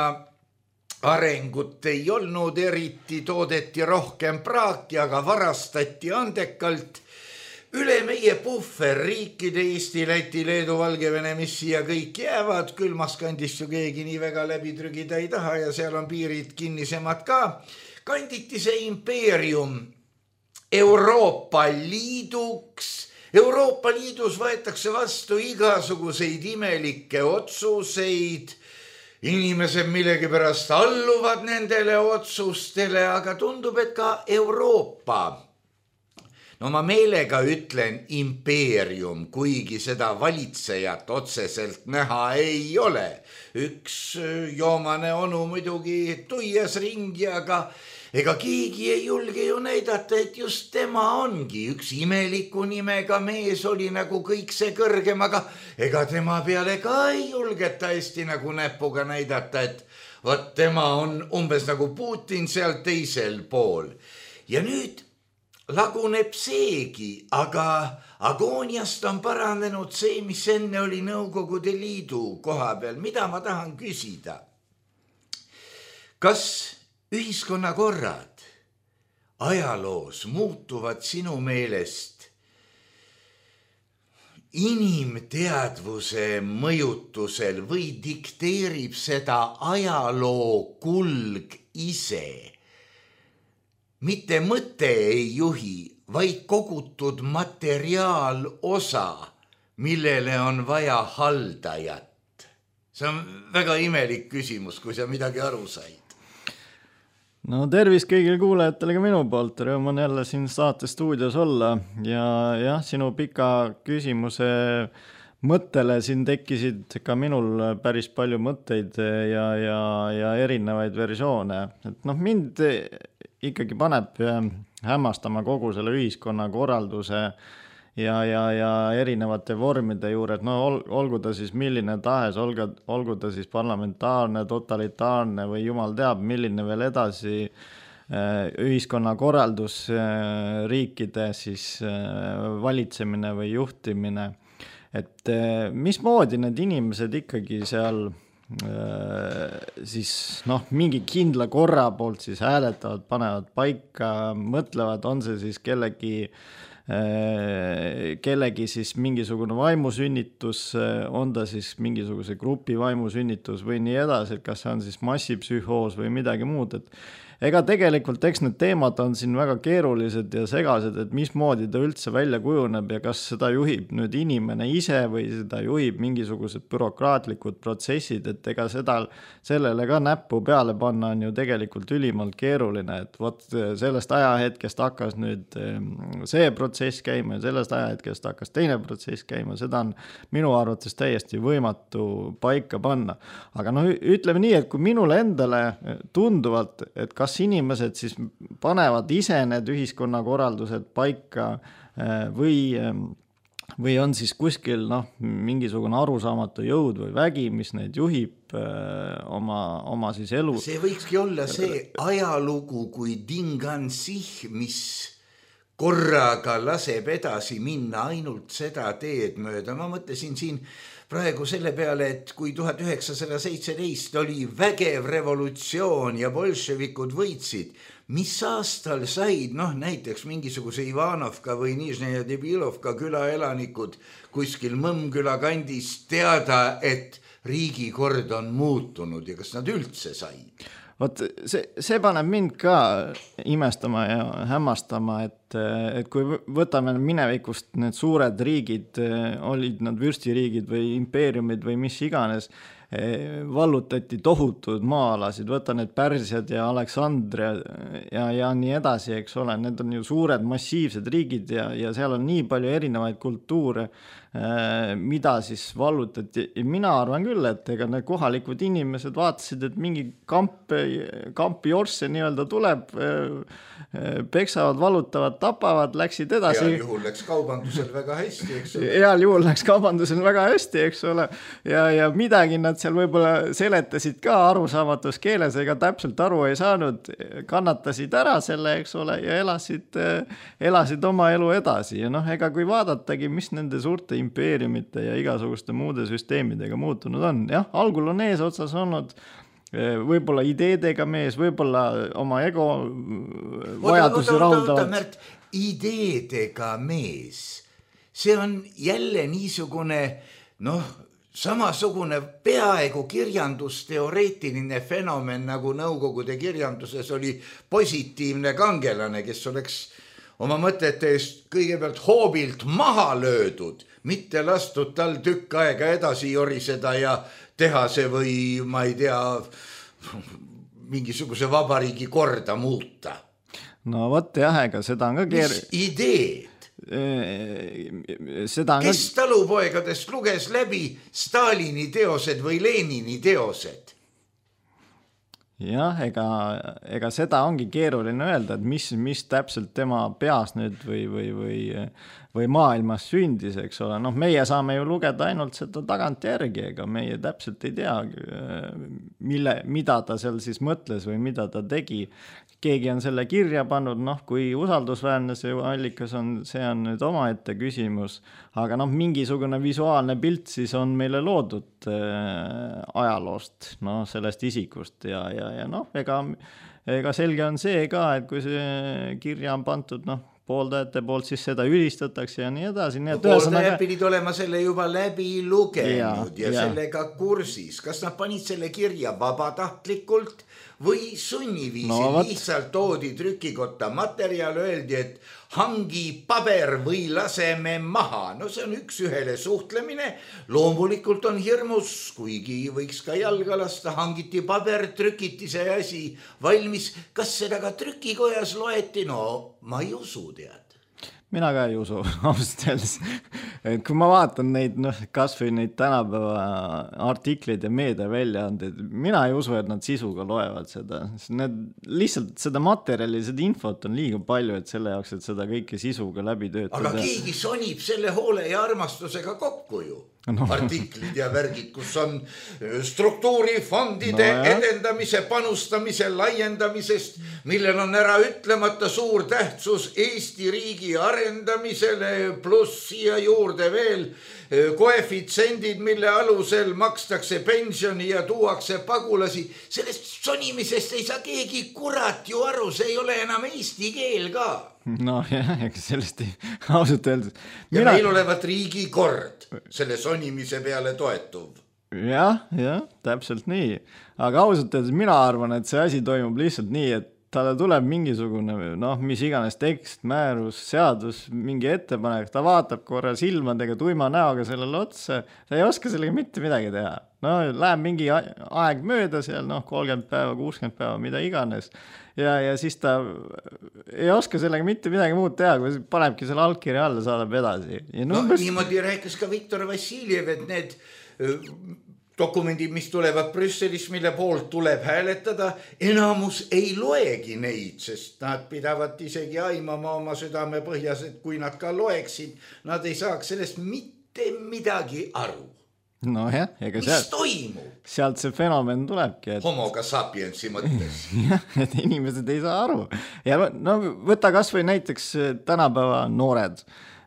arengut ei olnud eriti, toodeti rohkem praaki, aga varastati andekalt üle meie puhverriikide Eesti, Läti, Leedu, Valgevene, mis siia kõik jäävad. Külmas kandist ju keegi nii väga läbi trügida ei taha ja seal on piirid kinnisemad ka. Kanditi see impeerium Euroopa Liiduks. Euroopa Liidus võetakse vastu igasuguseid imelikke otsuseid. Inimesed millegipärast alluvad nendele otsustele, aga tundub, et ka Euroopa, no ma meelega ütlen impeerium, kuigi seda valitsejat otseselt näha ei ole. Üks joomane onu muidugi tuies ringi, aga ega keegi ei julge ju näidata, et just tema ongi. Üks imeliku nimega mees oli nagu kõik see kõrgem, aga ega tema peale ka ei julgeta hästi nagu näpuga näidata, et võt tema on umbes nagu Putin seal teisel pool. Ja nüüd laguneb seegi, aga agooniast on paranenud see, mis enne oli Nõukogude Liidu koha peal. Mida ma tahan küsida? Kas ühiskonnakorrad ajaloos muutuvad sinu meelest inimteadvuse mõjutusel või dikteerib seda ajaloo kulg ise? Mitte mõte ei juhi, vaid kogutud materiaal osa, millele on vaja haldajat. See on väga imelik küsimus, kui sa midagi aru said. No tervist kõigile kuulajatele ka minu poolt. Rõõm on jälle siin saate stuudios olla ja jah, sinu pika küsimuse mõttele siin tekkisid ka minul päris palju mõtteid ja, ja, ja erinevaid versioone. Et noh, mind ikkagi paneb hämmastama kogu selle ühiskonna korralduse ja, ja, ja erinevate vormide juurde, et no ol, olgu ta siis milline tahes, olgu, olgu ta siis parlamentaarne, totalitaarne või jumal teab, milline veel edasi ühiskonna korraldus, riikide siis valitsemine või juhtimine. Et mismoodi need inimesed ikkagi seal siis noh, mingi kindla korra poolt siis hääletavad, panevad paika, mõtlevad, on see siis kellegi kellegi siis mingisugune vaimusünnitus, on ta siis mingisuguse grupi vaimusünnitus või nii edasi, et kas see on siis massipsühhoos või midagi muud, et ega tegelikult eks need teemad on siin väga keerulised ja segased, et mismoodi ta üldse välja kujuneb ja kas seda juhib nüüd inimene ise või seda juhib mingisugused bürokraatlikud protsessid, et ega seda, sellele ka näppu peale panna on ju tegelikult ülimalt keeruline, et vot sellest ajahetkest hakkas nüüd see protsess käima ja sellest ajahetkest hakkas teine protsess käima, seda on minu arvates täiesti võimatu paika panna. Aga no ütleme nii, et kui minule endale tunduvalt, et kas inimesed siis panevad ise need ühiskonnakorraldused paika või, või on siis kuskil noh, mingisugune arusaamatu jõud või vägi, mis neid juhib öö, oma, oma siis elu. See võikski olla see ajalugu kui Dingansih, mis korraga laseb edasi minna ainult seda teed mööda. Ma mõtlesin siin praegu selle peale, et kui tuhat üheksasada seitseteist oli vägev revolutsioon ja bolševikud võitsid, mis aastal said noh näiteks mingisuguse Ivanovka või Nižnja Debilovka külaelanikud kuskil Mõmmküla kandis teada, et riigikord on muutunud ja kas nad üldse said? Vot see, see paneb mind ka imestama ja hämmastama, et, et kui võtame minevikust need suured riigid, olid nad vürstiriigid või impeeriumid või mis iganes, vallutati tohutud maa-alasid, võta need Pärsiad ja Aleksandria ja, ja nii edasi, eks ole, need on ju suured massiivsed riigid ja, ja seal on nii palju erinevaid kultuure, mida siis vallutati. Mina arvan küll, et ega need kohalikud inimesed vaatasid, et mingi kamp, kamp jorsse nii-öelda tuleb, peksavad, vallutavad, tapavad, läksid edasi. Heal juhul läks kaubandusel väga hästi, eks ole. Heal juhul läks kaubandusel väga hästi, eks ole. Ja, ja midagi nad seal võib-olla seletasid ka arusaamatus keeles, ega täpselt aru ei saanud, kannatasid ära selle, eks ole, ja elasid, elasid oma elu edasi. Ja noh, ega kui vaadatagi, mis nende suurte impeeriumite ja igasuguste muude süsteemidega muutunud on. Jah, algul on ees otsas olnud võib-olla ideedega mees, võib-olla oma ego vajadusi rahuldavad. Ideedega mees, see on jälle niisugune, noh, samasugune peaaegu kirjandusteoreetiline fenomen, nagu Nõukogude kirjanduses oli positiivne kangelane, kes oleks oma mõtete eest kõigepealt hoobilt maha löödud, mitte lastud tal tükk aega edasi joriseda ja teha see või, ma ei tea, mingisuguse vabariigi korda muuta. No vot jah, ega seda on ka keer... Mis ideed? Seda on Kes ka... talupoegadest luges läbi Stalini teosed või Lenini teosed? Jah, ega, ega seda ongi keeruline öelda, et mis, mis täpselt tema peas nüüd või, või, või, või maailmas sündis, eks ole. Noh, meie saame ju lugeda ainult seda tagant järgi, ega meie täpselt ei tea, mille, mida ta seal siis mõtles või mida ta tegi. Keegi on selle kirja pannud, noh, kui usaldusväärne see allikas on, see on nüüd omaette küsimus, aga noh, mingisugune visuaalne pilt siis on meile loodud äh, ajaloost, noh, sellest isikust ja, ja, ja noh, ega, ega selge on see ka, et kui see kirja on pantud, noh, pooldajate poolt, siis seda ülistatakse ja nii edasi. Nii, no, pooldajad pidid olema selle juba läbi lugenud ja, ja, ja sellega kursis. Kas nad panid selle kirja vabatahtlikult või sunniviisil? No, lihtsalt toodi trükikotta materjal, öeldi, et hangi paber või laseme maha. No see on üks ühele suhtlemine. Loomulikult on hirmus, kuigi võiks ka jalga lasta. Hangiti paber, trükiti see asi valmis. Kas seda ka trükikojas loeti? No ma ei usu, tead. Mina ka ei usu, ausalt öeldes. Kui ma vaatan neid, noh, kas või neid tänapäeva artikleid ja meedia väljaandeid, mina ei usu, et nad sisuga loevad seda. Need, lihtsalt seda materjali, seda infot on liiga palju, et selle jaoks, et seda kõike sisuga läbi töötada. Aga keegi sonib selle hoole ja armastusega kokku ju. No. Artiklid ja värgid, kus on struktuurifondide no, edendamise, panustamise, laiendamisest, millel on ära ütlemata suur tähtsus Eesti riigi arendamisele, pluss siia juurde veel koefitsendid, mille alusel makstakse pensioni ja tuuakse pagulasi. Sellest sonimisest ei saa keegi kurat ju aru, see ei ole enam eesti keel ka. No jah, ega sellest ei ausalt öeldes. Ja Mina... meil olevat riigi kord selle sonimise peale toetuv. Jah, jah, täpselt nii. Aga ausalt öeldes mina arvan, et see asi toimub lihtsalt nii, et talle tuleb mingisugune, noh, mis iganes tekst, määrus, seadus, mingi ettepanek, ta vaatab korra silmadega tuima näoga sellele otsa, ta ei oska sellega mitte midagi teha. No, läheb mingi aeg mööda seal, noh, kolmkümmend päeva, kuuskümmend päeva, mida iganes. Ja, ja siis ta ei oska sellega mitte midagi muud teha, kui panebki selle allkirja alla, saadab edasi. Ja no, niimoodi rääkis ka Viktor Vassiljev, et need dokumendid, mis tulevad Brüsselis, mille poolt tuleb hääletada, enamus ei loegi neid, sest nad pidavad isegi aimama oma südame põhjas, et kui nad ka loeksid, nad ei saaks sellest mitte midagi aru. No jah, ega mis sealt, toimub? Sealt see fenomen tulebki. Et... Homoga sapiensi mõttes. jah, et inimesed ei saa aru. Ja no võta kas või näiteks tänapäeva noored.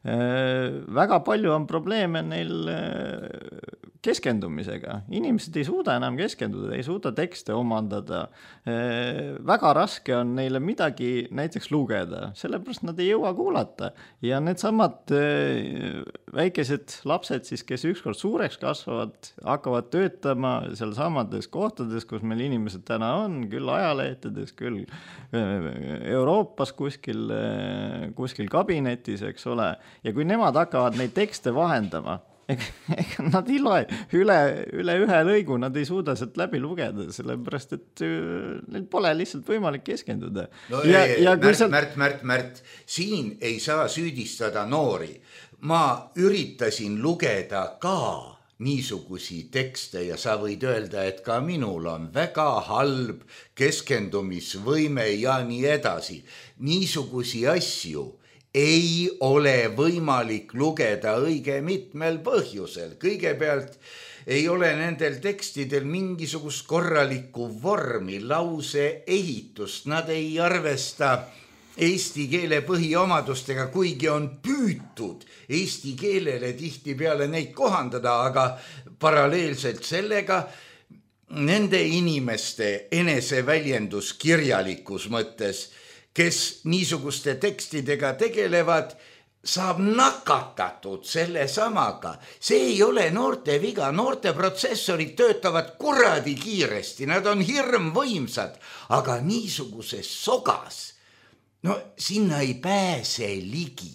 Väga palju on probleeme neil keskendumisega. Inimesed ei suuda enam keskenduda, ei suuda tekste omandada. Väga raske on neile midagi näiteks lugeda, sellepärast nad ei jõua kuulata. Ja need samad väikesed lapsed, siis, kes ükskord suureks kasvavad, hakkavad töötama seal samades kohtades, kus meil inimesed täna on, küll ajalehtedes, küll Euroopas kuskil, kuskil kabinetis, eks ole. Ja kui nemad hakkavad neid tekste vahendama, ega nad ei loe üle, üle ühe lõigu, nad ei suuda sealt läbi lugeda, sellepärast, et neil pole lihtsalt võimalik keskenduda. No ja, ei, ja Märt, sealt... Märt, Märt, Märt, siin ei saa süüdistada noori. Ma üritasin lugeda ka niisugusi tekste ja sa võid öelda, et ka minul on väga halb keskendumisvõime ja nii edasi. Niisugusi asju ei ole võimalik lugeda õige mitmel põhjusel. Kõigepealt ei ole nendel tekstidel mingisugust korralikku vormi, lause ehitust. Nad ei arvesta eesti keele põhiomadustega, kuigi on püütud eesti keelele tihti peale neid kohandada, aga paralleelselt sellega nende inimeste eneseväljendus kirjalikus mõttes, kes niisuguste tekstidega tegelevad, saab nakatatud selle samaga. See ei ole noorte viga. Noorte protsessorid töötavad kuradi kiiresti. Nad on hirmvõimsad, aga niisuguses sogas, no sinna ei pääse ligi.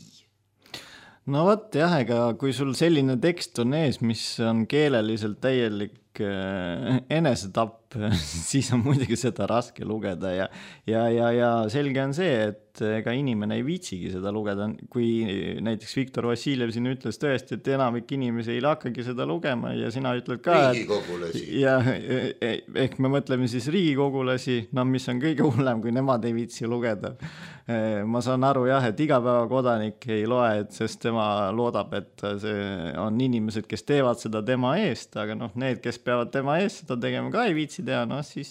No võt jah, ega kui sul selline tekst on ees, mis on keeleliselt täielik enesetapp, siis on muidugi seda raske lugeda ja, ja, ja, ja selge on see, et ega inimene ei viitsigi seda lugeda, kui näiteks Viktor Vassiljev siin ütles tõesti, et enamik inimesi ei hakkagi seda lugema ja sina ütled ka, Riigikogulasi. Ja ehk me mõtleme siis riigikogulasi, no mis on kõige hullem, kui nemad ei viitsi lugeda. Ma saan aru jah, et igapäeva kodanik ei loe, et sest tema loodab, et see on inimesed, kes teevad seda tema eest, aga noh, need, kes peavad tema eest seda tegema ka ei viitsi teha, no siis,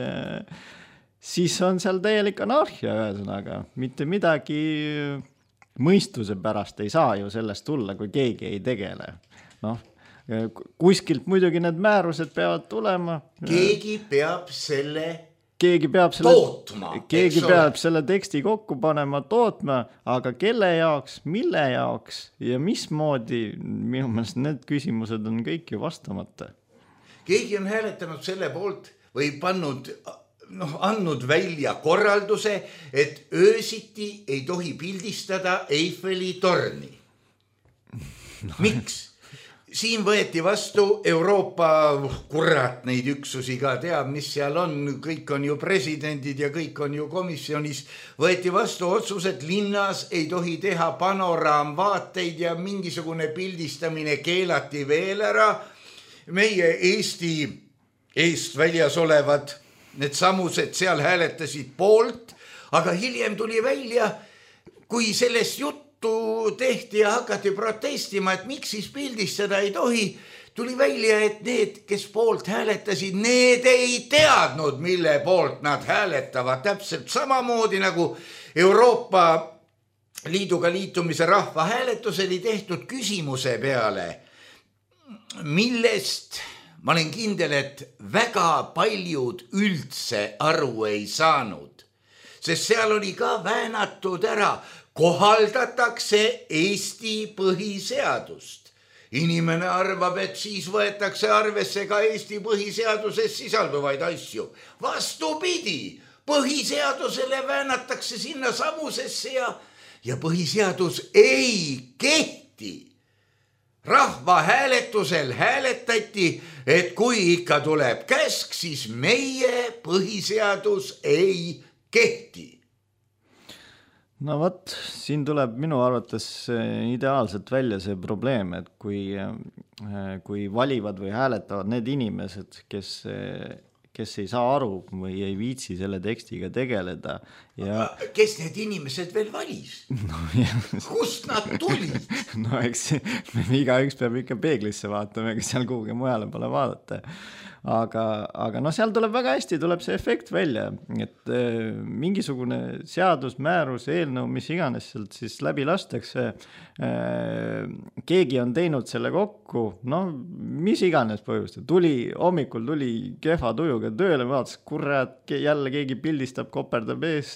siis on seal täielik anarhia ühesõnaga. Mitte midagi mõistuse pärast ei saa ju sellest tulla, kui keegi ei tegele. Noh, kuskilt muidugi need määrused peavad tulema. Keegi peab selle keegi peab selle, tootma, keegi peab selle teksti kokku panema, tootma, aga kelle jaoks, mille jaoks ja mismoodi, minu meelest need küsimused on kõik ju vastamata. Keegi on hääletanud selle poolt või pannud, noh, andnud välja korralduse, et öösiti ei tohi pildistada Eiffeli torni. No. Miks? Siin võeti vastu Euroopa, kurat neid üksusi ka teab, mis seal on, kõik on ju presidendid ja kõik on ju komisjonis, võeti vastu otsus, et linnas ei tohi teha panoraamvaateid ja mingisugune pildistamine keelati veel ära. Meie Eesti eest väljas olevad need samused seal hääletasid poolt, aga hiljem tuli välja, kui sellest juttu tehti ja hakati protestima, et miks siis pildistada ei tohi, tuli välja, et need, kes poolt hääletasid, need ei teadnud, mille poolt nad hääletavad. Täpselt samamoodi nagu Euroopa Liiduga liitumise rahvahääletus oli tehtud küsimuse peale, millest ma olen kindel, et väga paljud üldse aru ei saanud, sest seal oli ka väänatud ära, kohaldatakse Eesti põhiseadust. Inimene arvab, et siis võetakse arvesse ka Eesti põhiseaduses sisalduvaid asju. Vastupidi, põhiseadusele väänatakse sinna samusesse ja, ja põhiseadus ei kehti. Rahvahääletusel hääletati, et kui ikka tuleb käsk, siis meie põhiseadus ei kehti. no vot, siin tuleb minu arvates ideaalselt välja see probleem, et kui, kui valivad või hääletavad need inimesed, kes, kes ei saa aru või ei viitsi selle tekstiga tegeleda. Ja... Kes need inimesed veel valis? No, jah. Kust nad tulid? No eks iga üks peab ikka peeglisse vaatama, ega seal kuhugi mujale pole vaadata. Aga, aga no seal tuleb väga hästi, tuleb see efekt välja, et äh, mingisugune seadus, määrus, eelnõu, mis iganes sealt siis läbi lastakse, äh, keegi on teinud selle kokku, no mis iganes põhjust, tuli hommikul tuli kehva tujuga tööle, vaatas, kurat, jälle keegi pildistab, koperdab ees,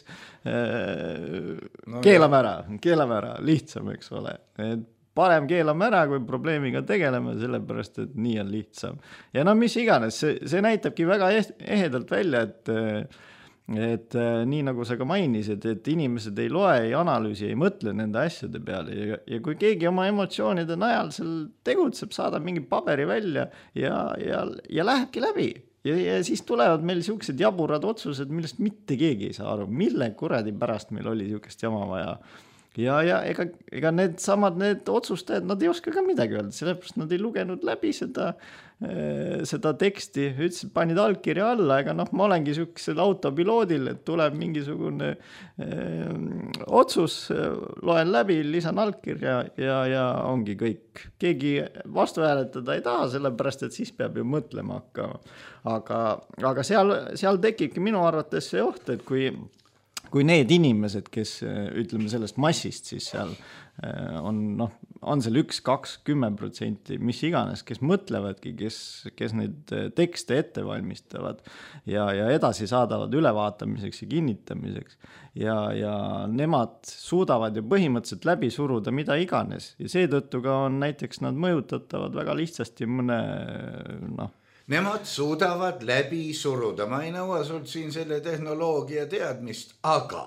äh, no, keelame ära, keelame ära, lihtsam, eks ole, et parem keelame ära, kui probleemiga tegeleme, sellepärast, et nii on lihtsam. Ja no mis iganes, see, see näitabki väga ehedalt välja, et, et nii nagu sa ka mainisid, et inimesed ei loe, ei analüüsi, ei mõtle nende asjade peale ja, ja kui keegi oma emotsioonide najal seal tegutseb, saadab mingi paberi välja ja, ja, ja lähebki läbi. Ja, ja siis tulevad meil siuksed jaburad otsused, millest mitte keegi ei saa aru, mille kuradi pärast meil oli siukest jama vaja. Ja, ja ega, ega need samad need otsustajad, nad ei oska ka midagi öelda, sellepärast nad ei lugenud läbi seda, seda teksti, ütlesid, panid allkirja alla, ega noh, ma olengi siukesel autopiloodil, et tuleb mingisugune öö, otsus, loen läbi, lisan allkirja ja, ja ongi kõik. Keegi vastu hääletada ei taha, sellepärast, et siis peab ju mõtlema hakkama. Aga, aga seal, seal tekibki minu arvates see oht, et kui kui need inimesed, kes ütleme sellest massist, siis seal on, noh, on seal üks, kaks, kümme protsenti, mis iganes, kes mõtlevadki, kes, kes neid tekste ette valmistavad ja, ja edasi saadavad ülevaatamiseks ja kinnitamiseks ja, ja nemad suudavad ju põhimõtteliselt läbi suruda mida iganes ja seetõttu ka on näiteks nad mõjutatavad väga lihtsasti mõne, noh, Nemad suudavad läbi suruda, ma ei nõua sult siin selle tehnoloogia teadmist, aga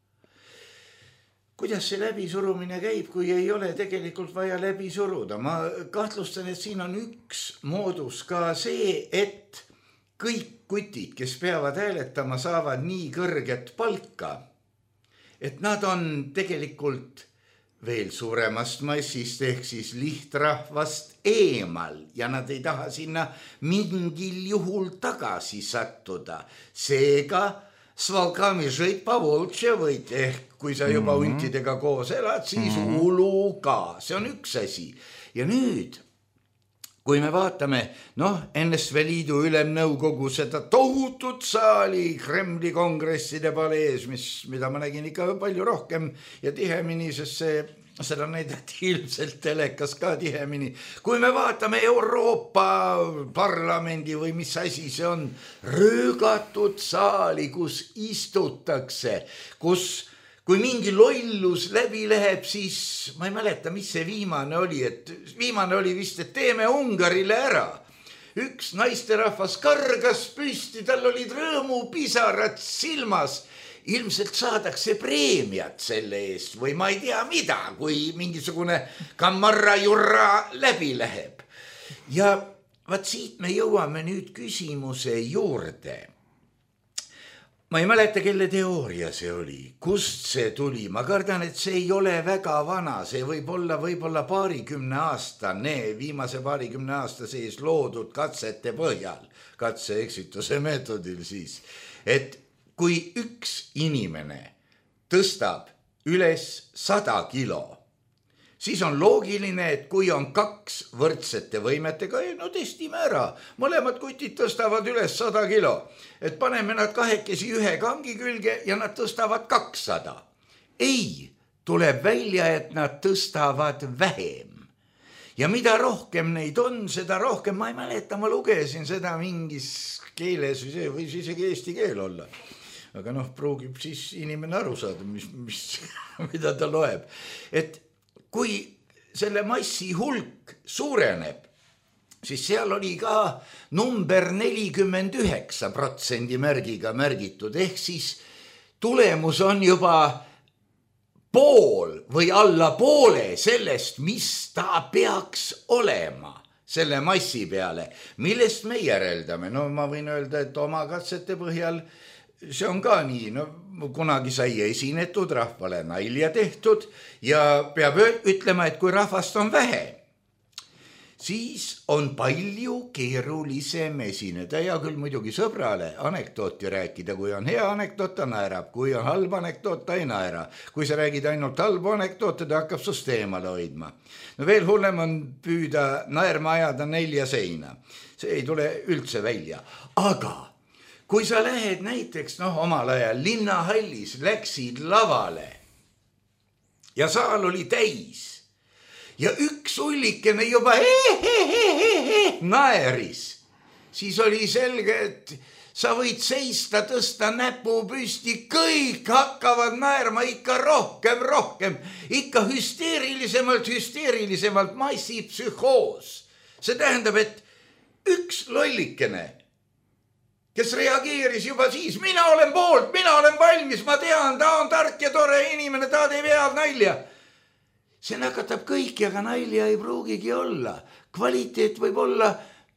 kuidas see läbi surumine käib, kui ei ole tegelikult vaja läbi suruda? Ma kahtlustan, et siin on üks moodus ka see, et kõik kutid, kes peavad hääletama, saavad nii kõrget palka, et nad on tegelikult veel suuremast massist ehk siis lihtrahvast eemal ja nad ei taha sinna mingil juhul tagasi sattuda. Seega svalkami žõid pavoltše võid ehk kui sa juba mm-hmm. untidega koos elad, siis mm-hmm. ulu ka. See on üks asi. Ja nüüd, kui me vaatame, noh, N S V Liidu ülemnõukogu seda tohutut saali Kremli kongresside palees, mis, mida ma nägin ikka palju rohkem ja tihemini, sest see, seda näidati ilmselt telekas ka tihemini. Kui me vaatame Euroopa parlamendi või mis asi see on, röögatud saali, kus istutakse, kus kui mingi lollus läbi läheb, siis ma ei mäleta, mis see viimane oli, et viimane oli vist, et teeme Ungarile ära. Üks naisterahvas kargas püsti, tal olid rõõmupisarad silmas. Ilmselt saadakse preemiat selle eest või ma ei tea mida, kui mingisugune kamarra jurra läbi läheb. Ja vaat siit me jõuame nüüd küsimuse juurde. Ma ei mäleta, kelle teooria see oli, kust see tuli. Ma kardan, et see ei ole väga vana, see võib olla võib-olla paarikümne aastane, viimase paarikümne aasta sees loodud katsete põhjal, katse-eksituse meetodil siis. Et kui üks inimene tõstab üles sada kilo, siis on loogiline, et kui on kaks võrdsete võimetega, no testime ära, mõlemad kutid tõstavad üles sada kilo, et paneme nad kahekesi ühe kangi külge ja nad tõstavad kakssada. Ei, tuleb välja, et nad tõstavad vähem. Ja mida rohkem neid on, seda rohkem, ma ei mäleta, ma lugesin seda mingis keeles või siis isegi eesti keel olla. Aga noh, pruugib siis inimene aru saada, mis, mis, mida ta loeb. Et kui selle massi hulk suureneb, siis seal oli ka number nelikümmend üheksa protsendi märgiga märgitud, ehk siis tulemus on juba pool või alla poole sellest, mis ta peaks olema selle massi peale, millest me järeldame. No ma võin öelda, et oma katsete põhjal see on ka nii, no kunagi sai esinetud, rahvale nalja tehtud ja peab ütlema, et kui rahvast on vähe, siis on palju keerulisem esineda ja küll muidugi sõbrale anekdooti rääkida, kui on hea anekdoot, ta naerab, kui on halb anekdoot, ta ei naera. Kui sa räägid ainult halbu anekdoote, ta hakkab sust eemale hoidma. No veel hullem on püüda naerma ajada nelja seina. See ei tule üldse välja. Aga kui sa lähed näiteks, noh, omal ajal linnahallis läksid lavale ja saal oli täis, ja üks ullikene juba he, he, he, he, he, naeris, siis oli selge, et sa võid seista, tõsta näpu püsti, kõik hakkavad naerma ikka rohkem, rohkem, ikka hüsteerilisemalt, hüsteerilisemalt, massipsühhoos. See tähendab, et üks lollikene, kes reageeris juba siis, mina olen poolt, mina olen valmis, ma tean, ta on tark ja tore inimene, ta teeb head nalja. See nakatab kõik, aga nalja ei pruugigi olla. Kvaliteet võib olla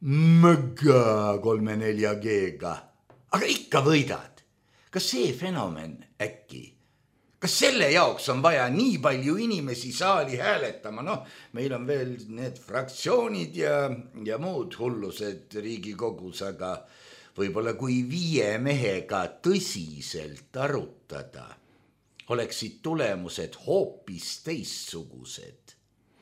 mõgga kolme-nelja G-ga, aga ikka võidad. Kas see fenomen äkki? Kas selle jaoks on vaja nii palju inimesi saali hääletama? Noh, meil on veel need fraktsioonid ja, ja muud hullused Riigikogus, aga võib-olla kui viie mehega tõsiselt arutada, oleksid tulemused hoopis teistsugused.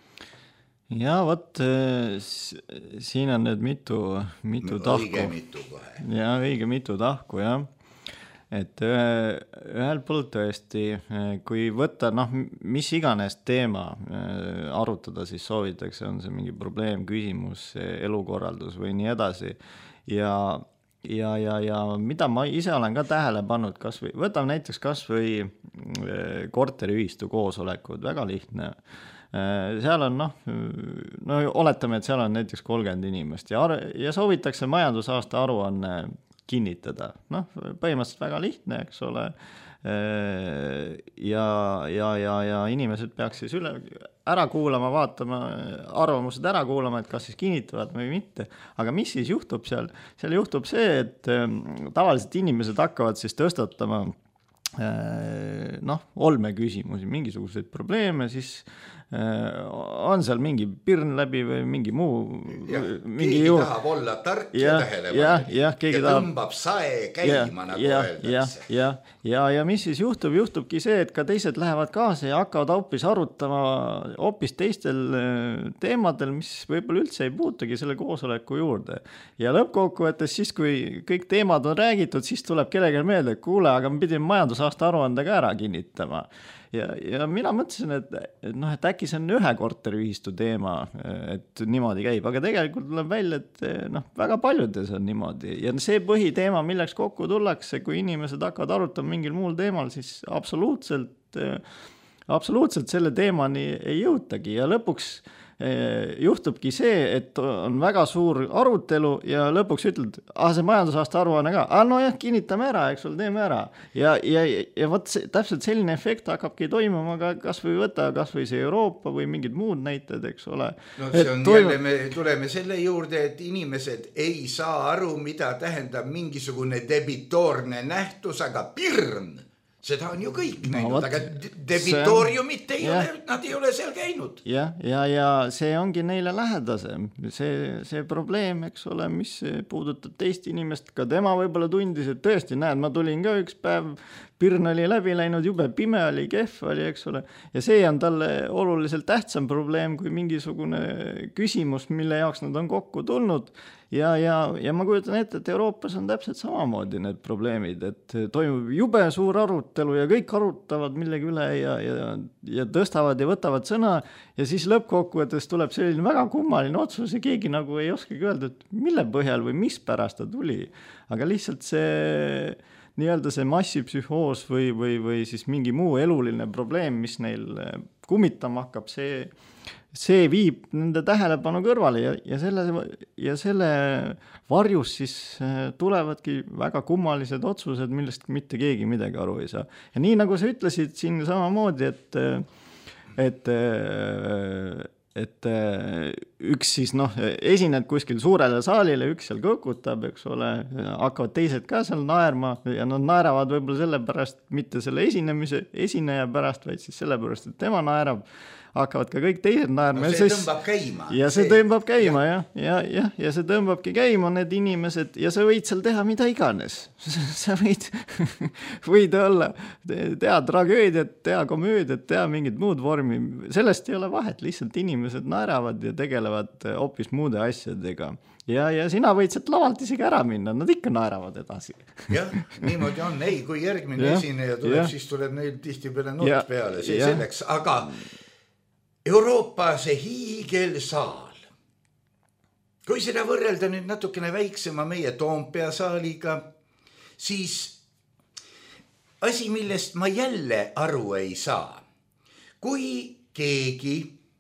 Ja vot, siin on nüüd mitu, mitu tahku. Õige mitu kohe. Ja õige mitu tahku, jah. Et ühel poolt tõesti, kui võtta, noh, mis iganes teema arutada, siis soovitakse, on see mingi probleem, küsimus, elukorraldus või nii edasi. Ja Ja, ja, ja mida ma ise olen ka tähele pannud, kas või, võtame näiteks kas või korteriühistu koosolekud, väga lihtne. Seal on, noh, no oletame, et seal on näiteks kolmkümmend inimest ja, ja soovitakse majandusaasta aruanne kinnitada. Noh, põhimõtteliselt väga lihtne, eks ole. Ja, ja, ja, ja inimesed peaks siis üle ära kuulama, vaatama, arvamused ära kuulama, et kas siis kinnitavad või mitte. Aga mis siis juhtub seal? Seal juhtub see, et tavaliselt inimesed hakkavad siis tõstatama noh, olme küsimusi, mingisuguseid probleeme, siis on seal mingi pirn läbi või mingi muu ja, mingi keegi juur. tahab olla tark ja, ja tähelepanelik ja, ja, ja tahab... tõmbab sae käima, nagu ja, öeldakse. Ja, ja, ja, ja mis siis juhtub? Juhtubki see, et ka teised lähevad kaasa ja hakkavad hoopis arutama hoopis teistel teemadel, mis võib-olla üldse ei puutugi selle koosoleku juurde. Ja lõppkokkuvõttes siis, kui kõik teemad on räägitud, siis tuleb kellelgi meelde, et kuule, aga me pidime majandusaasta aruande ka ära kinnitama. Ja, ja mina mõtlesin, et, et, noh, et äkki see on ühe korteriühistu teema, et niimoodi käib, aga tegelikult tuleb välja, et noh, väga paljudes on niimoodi. Ja see põhiteema, milleks kokku tullakse, kui inimesed hakkavad arutama mingil muul teemal, siis absoluutselt, absoluutselt selle teemani ei jõutagi ja lõpuks juhtubki see, et on väga suur arutelu ja lõpuks ütled, ah, see majandusaasta aruanne ka, ah, no jah, kinnitame ära, eks ole, teeme ära. Ja, ja, ja võt, täpselt selline efekt hakkabki toimuma ka kas või võtta, kas või see Euroopa või mingid muud näited, eks ole. No see on toim... jälle, me tuleme selle juurde, et inimesed ei saa aru, mida tähendab mingisugune debitoorne nähtus, aga pirn. Seda on ju kõik no, näinud, võt, aga debitooriumit ei ja, ole, nad ei ole seal käinud. Ja, ja, ja see ongi neile lähedasem. See, see probleem, eks ole, mis puudutab teist inimest, ka tema võib-olla tundis, et tõesti, näed, ma tulin ka üks päev, pirn oli läbi läinud, jube pime oli, kehv oli, eks ole. Ja see on talle oluliselt tähtsam probleem kui mingisugune küsimus, mille jaoks nad on kokku tulnud. Ja, ja, ja ma kujutan ette, et Euroopas on täpselt samamoodi need probleemid, et toimub jube suur arutelu ja kõik arutavad millegi üle ja, ja, ja tõstavad ja võtavad sõna ja siis lõppkokkuvõttes tuleb selline väga kummaline otsus ja keegi nagu ei oskagi öelda, et mille põhjal või mis pärast ta tuli. Aga lihtsalt see nii-öelda see massipsühhoos või, või, või siis mingi muu eluline probleem, mis neil kummitama hakkab, see see viib nende tähelepanu kõrvale ja, ja, selle, ja selle varjus siis tulevadki väga kummalised otsused, millest mitte keegi midagi aru ei saa. Ja nii nagu sa ütlesid siin samamoodi, et, et, et üks siis noh, esined kuskil suurele saalile, üks seal kõkutab, eks ole, hakkavad teised ka seal naerma ja nad naeravad võib-olla selle pärast, mitte selle esinemise, esineja pärast, vaid siis selle pärast, et tema naerab, hakkavad ka kõik teised naerma. No see siis, tõmbab käima. Ja see, see tõmbab käima, jah, ja, ja, ja see tõmbabki käima need inimesed ja sa võid seal teha mida iganes. Sa võid, võid olla, teha tragöödiat, teha komöödiat, teha mingit muud vormi. Sellest ei ole vahet, lihtsalt inimesed naeravad ja tegelevad hoopis muude asjadega. Ja, ja sina võid sealt lavalt isegi ära minna, nad ikka naeravad edasi. Jah, niimoodi on. Ei, kui järgmine ja, esineja tuleb, ja. Siis tuleb neil tihti peale nutt ja, peale. See ja. Selleks, aga Euroopa see hiigelsaal. Kui seda võrrelda nüüd natukene väiksema meie Toompea saaliga, siis asi, millest ma jälle aru ei saa. Kui keegi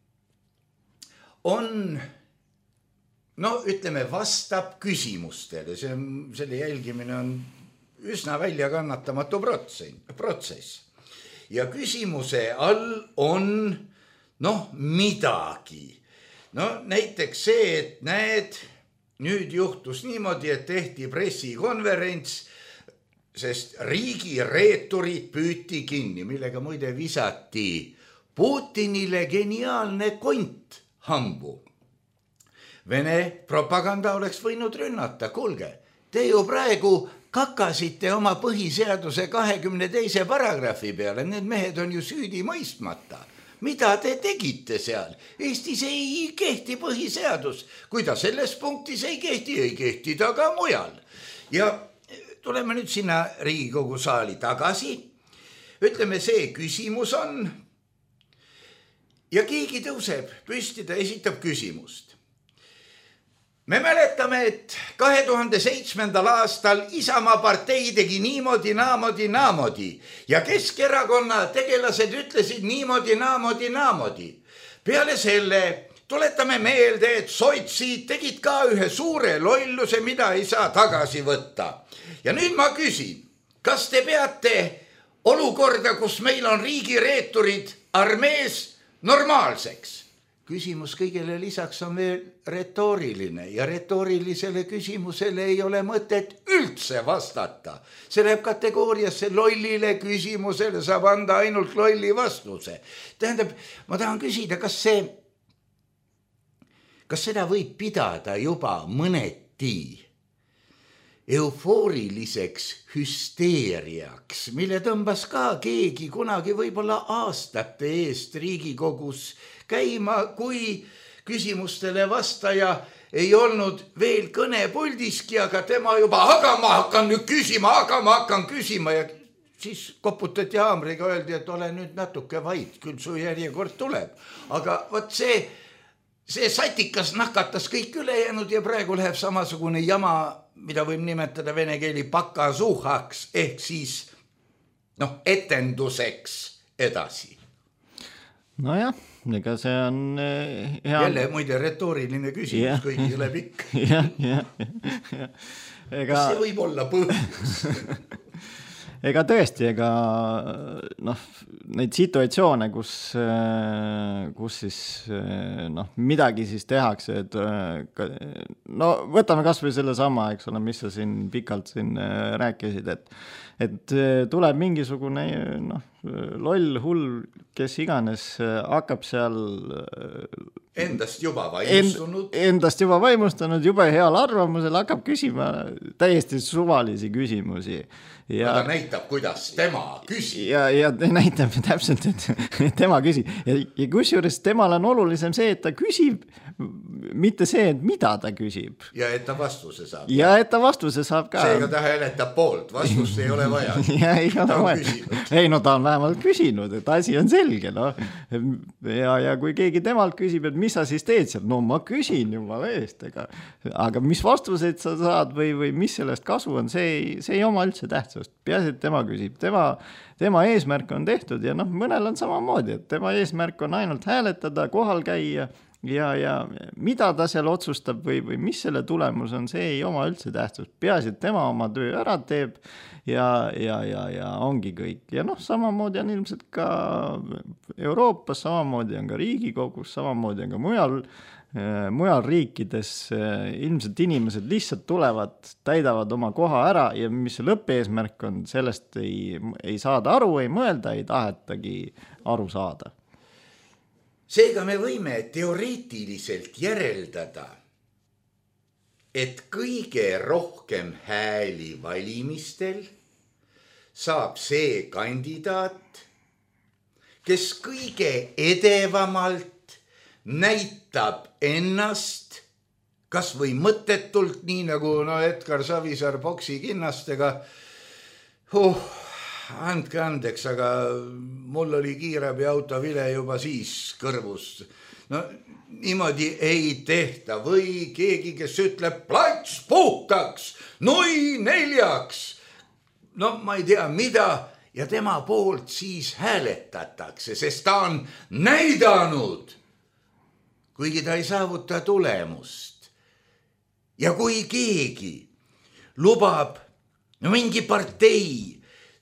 on, no ütleme, vastab küsimustele, see on, selle jälgimine on üsna väljakannatamatu protsess. Ja küsimuse all on noh, midagi. No näiteks see, et näed, nüüd juhtus niimoodi, et tehti pressikonverents, sest riigireeturid püüti kinni, millega muide visati Putinile geniaalne kont hambu. Vene propaganda oleks võinud rünnata. Kuulge, te ju praegu kakasite oma põhiseaduse kahekümne teise paragrahvi peale, need mehed on ju süüdi mõistmata. Mida te tegite seal? Eestis ei kehti põhiseadus. Kui ta selles punktis ei kehti, ei kehti ta ka mujal. Ja tuleme nüüd sinna Riigikogu saali tagasi. Ütleme, see küsimus on. Ja keegi tõuseb püsti, ta esitab küsimust. Me mäletame, et kahe tuhande seitsmendal aastal Isamaa partei tegi niimoodi, naamodi, naamodi ja Keskerakonna tegelased ütlesid niimoodi, naamodi, naamodi. Peale selle tuletame meelde, et sotsid tegid ka ühe suure lolluse, mida ei saa tagasi võtta. Ja nüüd ma küsin, kas te peate olukorda, kus meil on riigireeturid armees normaalseks? Küsimus kõigele lisaks on veel retooriline ja retoorilisele küsimusele ei ole mõtet üldse vastata. See läheb kategooriasse lollile küsimusele, saab anda ainult lolli vastuse. Tähendab, ma tahan küsida, kas see, kas seda võib pidada juba mõneti eufooriliseks hüsteeriaks, mille tõmbas ka keegi kunagi võib-olla aastate eest Riigikogus käima, kui küsimustele vastaja ei olnud veel kõnepuldiski, aga tema juba, aga ma hakkan nüüd küsima, aga ma hakkan küsima ja siis koputati haamriga, öeldi, et ole nüüd natuke vait, küll su järjekord tuleb. Aga võt see, see satikas nakatas kõik ülejäänud ja praegu läheb samasugune jama, mida võib nimetada vene keeli pakasuhaks ehk siis noh, etenduseks edasi. No jah, ega see on hea. Jälle muide retooriline küsimus ja, kõigile pikk. Ja, ja, ja. Ega... Kas see võib olla põhjus? Ega tõesti, ega noh, neid situatsioone, kus, kus siis noh, midagi siis tehakse, et no võtame kas või selle sama, eks ole, mis sa siin pikalt siin rääkisid, et, et tuleb mingisugune noh, loll, hull, kes iganes hakkab seal endast juba vaimustunud, end, endast juba vaimustunud, juba heal arvamusel hakkab küsima täiesti suvalisi küsimusi. Ja ta näitab, kuidas tema küsib. Ja, ja näitab täpselt, et tema küsib. Ja, ja kusjuures temal on olulisem see, et ta küsib, mitte see, et mida ta küsib. Ja et ta vastuse saab. Ja et ta vastuse saab ka. Seega ta hääletab poolt, vastust ei ole vaja. Ja ei ole vaja. Ei, no ta on vähemalt küsinud, et asi on selge. No. Ja, ja kui keegi temalt küsib, et mis sa siis teed seal? No ma küsin jumala eest. Ega. Aga mis vastuseid sa saad või, või mis sellest kasu on, see ei, see ei oma üldse tähtsust. Peaasi, et tema küsib. Tema, tema eesmärk on tehtud ja noh, mõnel on samamoodi, et tema eesmärk on ainult hääletada, kohal käia ja, ja mida ta seal otsustab või, või mis selle tulemus on, see ei oma üldse tähtsust. Peaasi, et tema oma töö ära teeb ja, ja, ja, ja ongi kõik. Ja noh, samamoodi on ilmselt ka Euroopas, samamoodi on ka Riigikogus, samamoodi on ka mujal mujal riikides ilmselt inimesed lihtsalt tulevad, täidavad oma koha ära ja mis see lõppeesmärk on, sellest ei, ei saada aru, ei mõelda, ei tahetagi aru saada. Seega me võime teoreetiliselt järeldada, et kõige rohkem hääli valimistel saab see kandidaat, kes kõige edevamalt näitab ennast, kas või mõttetult, nii nagu no Edgar Savisaar boksi kinnastega. Huh, andke andeks, aga mul oli kiirabi auto vile juba siis kõrvus. No niimoodi ei tehta või keegi, kes ütleb plats puhtaks, nui neljaks. No ma ei tea mida ja tema poolt siis hääletatakse, sest ta on näidanud, kuigi ta ei saavuta tulemust. Ja kui keegi lubab mingi partei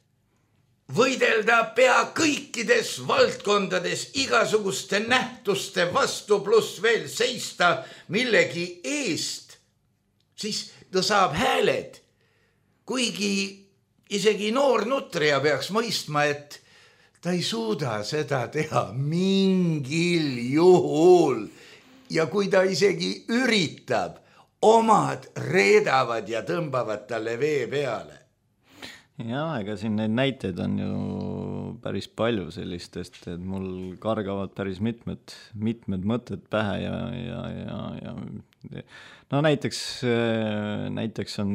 võidelda pea kõikides valdkondades igasuguste nähtuste vastu pluss veel seista millegi eest, siis ta saab hääled. Kuigi isegi noor nutrija peaks mõistma, et ta ei suuda seda teha mingil juhul. Ja kui ta isegi üritab, omad reedavad ja tõmbavad talle vee peale. Jaa, ega siin neid näiteid on ju päris palju sellistest, et mul kargavad päris mitmed, mitmed mõtted pähe ja, ja, ja, ja no näiteks, näiteks on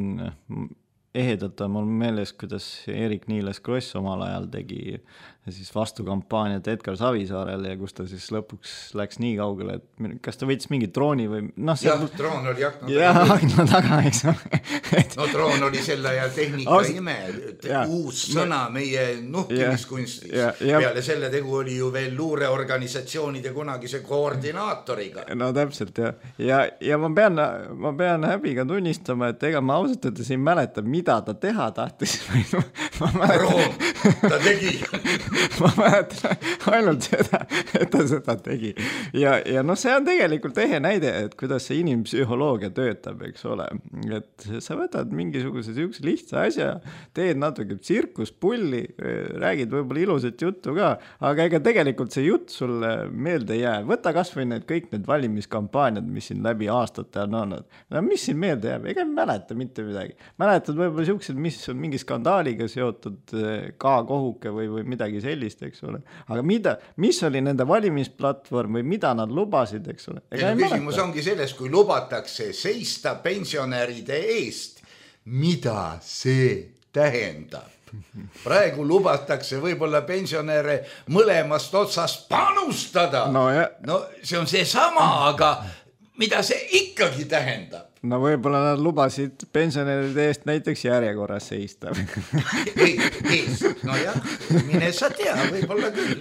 ehedalt on mul meeles, kuidas Eerik-Niiles Kross omal ajal tegi siis vastukampaaniat Edgar Savisaarele ja kus ta siis lõpuks läks nii kaugele, et kas ta võitis mingi trooni või noh, jah, see... troon oli akna taga. Jah, akna taga, eks et... no troon oli selle ja tehnika Aust... ime, uus sõna no... meie nuhtimiskunstis. Ja, ja... peale selle tegu oli ju veel luureorganisatsioonide kunagise koordinaatoriga. No täpselt, ja, ja, ja ma pean, ma pean häbiga tunnistama, et ega ma ausalt öeldes ei mäleta, mida ta teha tahtis. ma mäletan... troon, ta tegi... ma mäletan ainult seda, et ta seda tegi. Ja, ja noh, see on tegelikult ehe näide, et kuidas see inimpsühholoogia töötab, eks ole. Et sa võtad mingisuguse üks lihtsa asja, teed natuke tsirkuspulli, räägid võib-olla ilusat juttu ka, aga ega tegelikult see jutt sulle meelde jää. Võta kas või need kõik need valimiskampaaniad, mis siin läbi aastate on olnud. No mis siin meelde jääb? Ega ei mäleta mitte midagi. Mäletad võib-olla siuksed, mis on mingi skandaaliga seotud K-kohuke või, või midagi sellist, eks ole. Aga mida, mis oli nende valimisplatvorm või mida nad lubasid, eks ole? Ega küsimus ongi selles, kui lubatakse seista pensionäride eest, mida see tähendab? Praegu lubatakse võib-olla pensionäre mõlemast otsast panustada. No, no see on see sama, aga mida see ikkagi tähendab? No võib-olla nad lubasid pensionäride eest näiteks järjekorras seista. ei, ees, no jah, mine sa tea, võib-olla küll.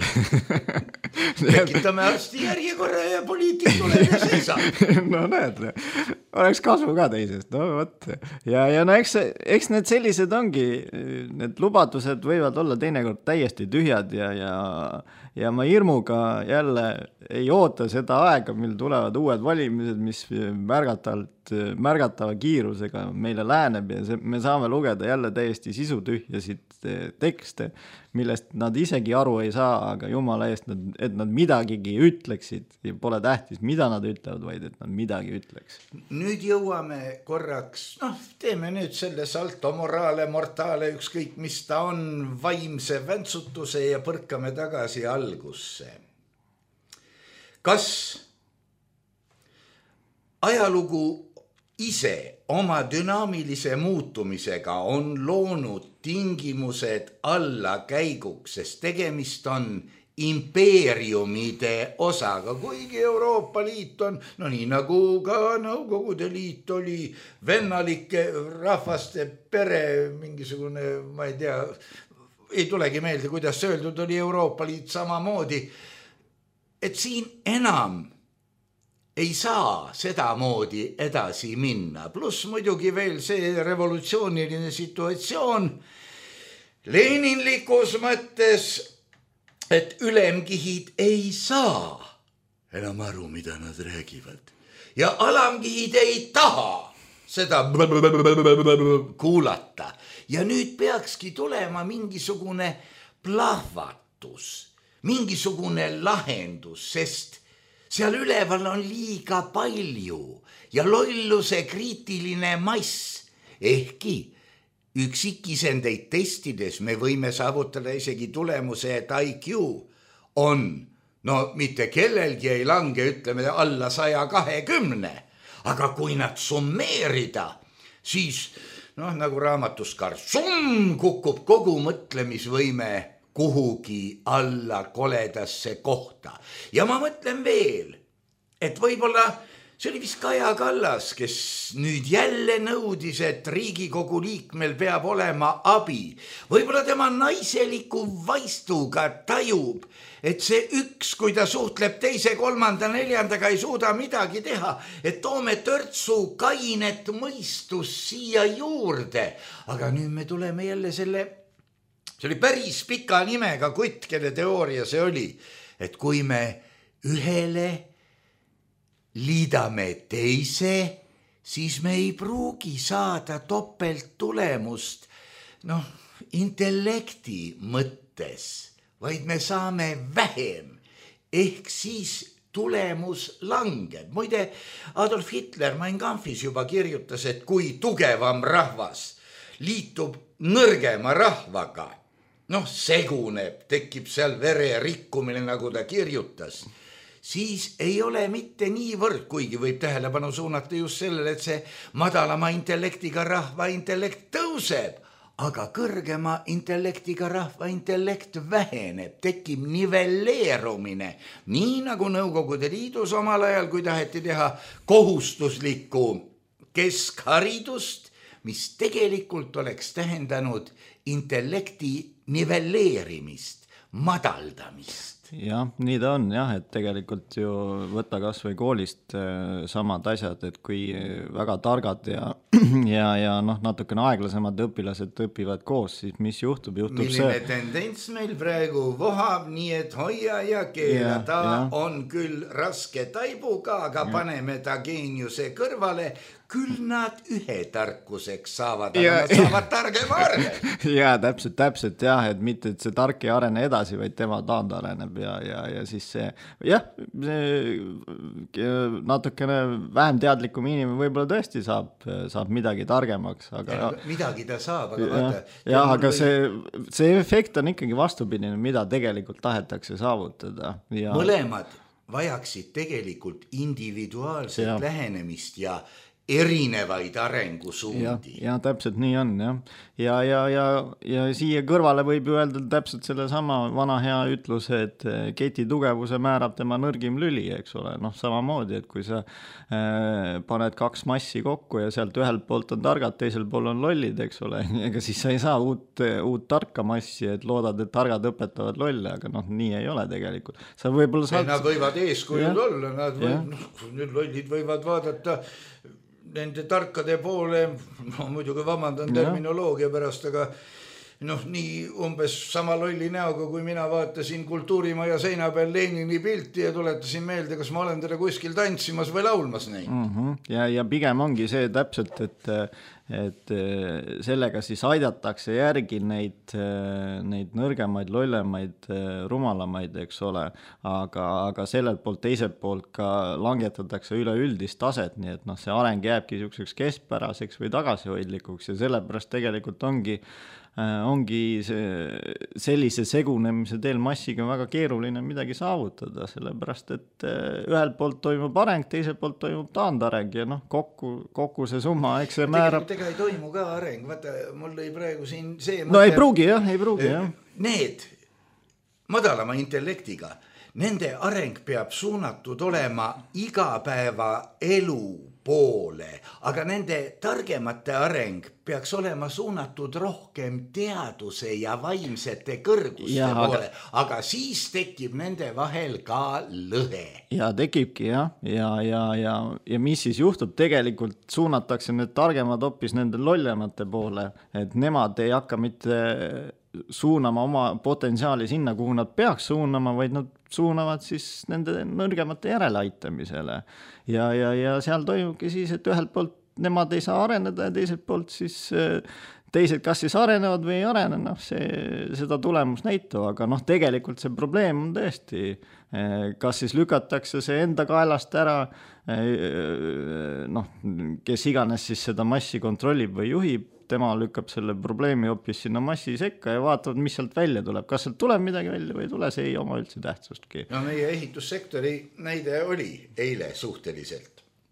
Tekitame arsti järjekorra ja poliitik tuleb ja seisab. No näed, oleks kasu ka teisest, no võt. Ja, ja no eks, eks need sellised ongi, need lubadused võivad olla teinekord täiesti tühjad ja, ja, ja ma hirmuga jälle ei oota seda aega, mil tulevad uued valimised, mis märgatavalt märgatava kiirusega meile lääneb ja see, me saame lugeda jälle täiesti sisutühjasid tekste, millest nad isegi aru ei saa, aga jumala eest, et nad midagigi ütleksid ja pole tähtis, mida nad ütlevad, vaid et nad midagi ütleks. Nüüd jõuame korraks, noh, teeme nüüd selle salto moraale, mortaale, ükskõik mis ta on, vaimse väntsutuse ja põrkame tagasi algusse. Kas ajalugu ise oma dünaamilise muutumisega on loonud tingimused allakäiguks, sest tegemist on impeeriumide osaga, kuigi Euroopa Liit on, no nii nagu ka Nõukogude Liit oli vennalike rahvaste pere, mingisugune, ma ei tea, ei tulegi meelde, kuidas öeldud oli Euroopa Liit samamoodi, et siin enam ei saa seda moodi edasi minna. Pluss muidugi veel see revolutsiooniline situatsioon leninlikus mõttes, et ülemkihid ei saa enam aru, mida nad räägivad. ja alamkihid ei taha seda kuulata. Ja nüüd peakski tulema mingisugune plahvatus, mingisugune lahendus, sest seal üleval on liiga palju ja lolluse kriitiline mass, ehkki üksikisendeid testides me võime saavutada isegi tulemuse, et I Q on, no mitte kellelgi ei lange, ütleme alla saja kahekümne, aga kui nad summeerida, siis noh, nagu raamatus ka summ kukub kogu mõtlemisvõime kuhugi alla koledasse kohta. Ja ma mõtlen veel, et võib-olla see oli vist Kaja Kallas, kes nüüd jälle nõudis, et Riigikogu liikmel peab olema abi. Võib-olla tema naiseliku vaistuga tajub, et see üks, kui ta suhtleb teise, kolmanda, neljandaga, ei suuda midagi teha, et toome törtsu kainet mõistus siia juurde. Aga nüüd me tuleme jälle selle, see oli päris pika nimega kutt, kelle teooria see oli, et kui me ühele liidame teise, siis me ei pruugi saada topelt tulemust, noh, intellekti mõttes, vaid me saame vähem, ehk siis tulemus langeb. Muide, Adolf Hitler Mein Kampfis juba kirjutas, et kui tugevam rahvas liitub nõrgema rahvaga, noh, seguneb, tekib seal vere rikkumine, nagu ta kirjutas, siis ei ole mitte niivõrd, kuigi võib tähelepanu suunata just sellele, et see madalama intellektiga rahva intellekt tõuseb, aga kõrgema intellektiga rahva intellekt väheneb, tekib nivelleerumine, nii nagu Nõukogude Liidus omal ajal, kui taheti teha kohustuslikku keskharidust, mis tegelikult oleks tähendanud intellekti nivelleerimist, madaldamist. Jah, nii ta on jah, et tegelikult ju võtta kas või koolist samad asjad, et kui väga targad ja, ja, ja noh, natukene aeglasemad õpilased õpivad koos, siis mis juhtub? juhtub Milline see... tendents meil praegu vohab, nii et hoia ja keela, ta ja. On küll raske taibuga, aga ja. Paneme ta geeniuse kõrvale, küll nad ühe tarkuseks saavad, aga ja, nad saavad targema arene. Ja täpselt, täpselt jah, et mitte et see tark ei arene edasi, vaid tema taand areneb ja, ja, ja siis see, jah, see natukene vähem teadlikum inimene võib-olla tõesti saab, saab midagi targemaks, aga ja, midagi ta saab, aga vaata. Ja, aga või... see, see efekt on ikkagi vastupidine, mida tegelikult tahetakse saavutada. Ja... Mõlemad vajaksid tegelikult individuaalset ja. Lähenemist ja erinevaid arengusuundi. Ja, ja täpselt nii on, jah. Ja, ja, ja, ja siia kõrvale võib ju öelda täpselt selle sama vana hea ütluse, et keti tugevuse määrab tema nõrgim lüli, eks ole. Noh, samamoodi, et kui sa äh, paned kaks massi kokku ja sealt ühelt poolt on targad, teisel pool on lollid, eks ole. Ega siis sa ei saa uut, uut tarka massi, et loodad, et targad õpetavad lolle, aga noh, nii ei ole tegelikult. Sa võib-olla saad... Nad võivad eeskujud olla, nad võib, noh, nüüd lollid võivad vaadata nende tarkade poole, no muidugi vabandan terminoloogia pärast, aga noh, nii umbes sama lolli näoga, kui mina vaatasin kultuurimaja seina peal Lenini pilti ja tuletasin meelde, kas ma olen teda kuskil tantsimas või laulmas näinud. Mm-hmm. Ja, ja pigem ongi see täpselt, et, et sellega siis aidatakse järgi neid, neid nõrgemaid, lollemaid, rumalamaid, eks ole, aga, aga sellelt poolt, teiselt poolt ka langetatakse üleüldist taset, nii et noh, see areng jääbki niisuguseks keskpäraseks või tagasihoidlikuks ja sellepärast tegelikult ongi ongi see, sellise segunemise teel massiga väga keeruline midagi saavutada, sellepärast et ühelt poolt toimub areng, teiselt poolt toimub taandareng ja noh, kokku, kokku see summa, eks see määrab... Tegelikult ega ei toimu ka areng, vaata, mul lõi praegu siin see... No mõte... ei pruugi jah, ei pruugi jah. Need madalama intellektiga, nende areng peab suunatud olema igapäeva elu poole, aga nende targemate areng peaks olema suunatud rohkem teaduse ja vaimsete kõrguste ja, poole, aga... aga siis tekib nende vahel ka lõhe. Ja tekibki jah, ja, ja, ja, ja mis siis juhtub, tegelikult suunatakse need targemad hoopis nende lollemate poole, et nemad ei hakka mitte suunama oma potentsiaali sinna, kuhu nad peaks suunama, vaid nad suunavad siis nende nõrgemate järeleaitamisele. Ja, ja, ja seal toimubki siis, et ühelt poolt nemad ei saa areneda ja teiselt poolt siis teised kas siis arenevad või ei arene, noh, see, seda tulemus näitab, aga noh, tegelikult see probleem on tõesti, kas siis lükatakse see enda kaelast ära, noh, kes iganes siis seda massi kontrollib või juhib, tema lükkab selle probleemi hoopis sinna massi sekka ja vaatavad, mis sealt välja tuleb. Kas sealt tuleb midagi välja või ei tule, see ei oma üldse tähtsustki. No meie ehitussektori näide oli eile suhteliselt.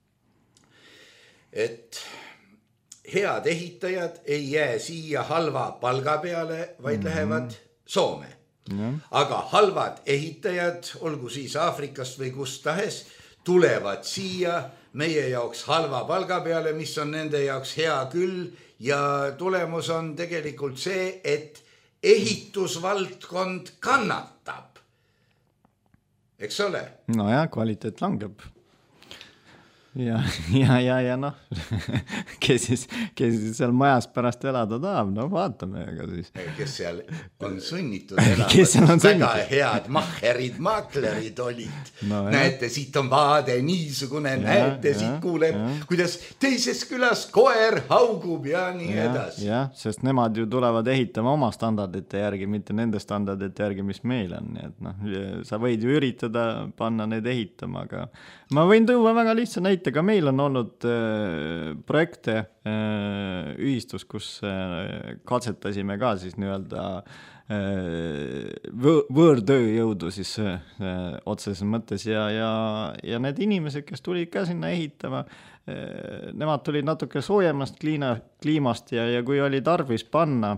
Et head ehitajad ei jää siia halva palga peale, vaid mm-hmm. lähevad Soome. Ja. Aga halvad ehitajad, olgu siis Aafrikast või kust tahes, tulevad siia meie jaoks halva palga peale, mis on nende jaoks hea küll ja tulemus on tegelikult see, et ehitusvaldkond kannatab. Eks ole? No ja, kvaliteet langeb. Ja, ja, ja, ja noh, kes siis, kes siis seal majas pärast elada tahab, no vaatame, aga siis. Kes seal on sunnitud elama, väga head mahherid, maklerid olid. No, näete, siit on vaade niisugune, ja, näete, ja, siit kuuleb, ja. Kuidas teises külas koer haugub ja nii ja, edasi. Ja, sest nemad ju tulevad ehitama oma standardite järgi, mitte nende standardite järgi, mis meil on. Nii et noh, sa võid ju üritada panna neid ehitama, aga ma võin tuua väga lihtsa näite. Ka meil on olnud äh, projekte äh, ühistus, kus äh, katsetasime ka siis nii-öelda äh, võõrtööjõudu siis äh, otseses mõttes ja, ja, ja need inimesed, kes tulid ka sinna ehitama, äh, nemad tulid natuke soojemast kliina, kliimast ja, ja kui oli tarvis panna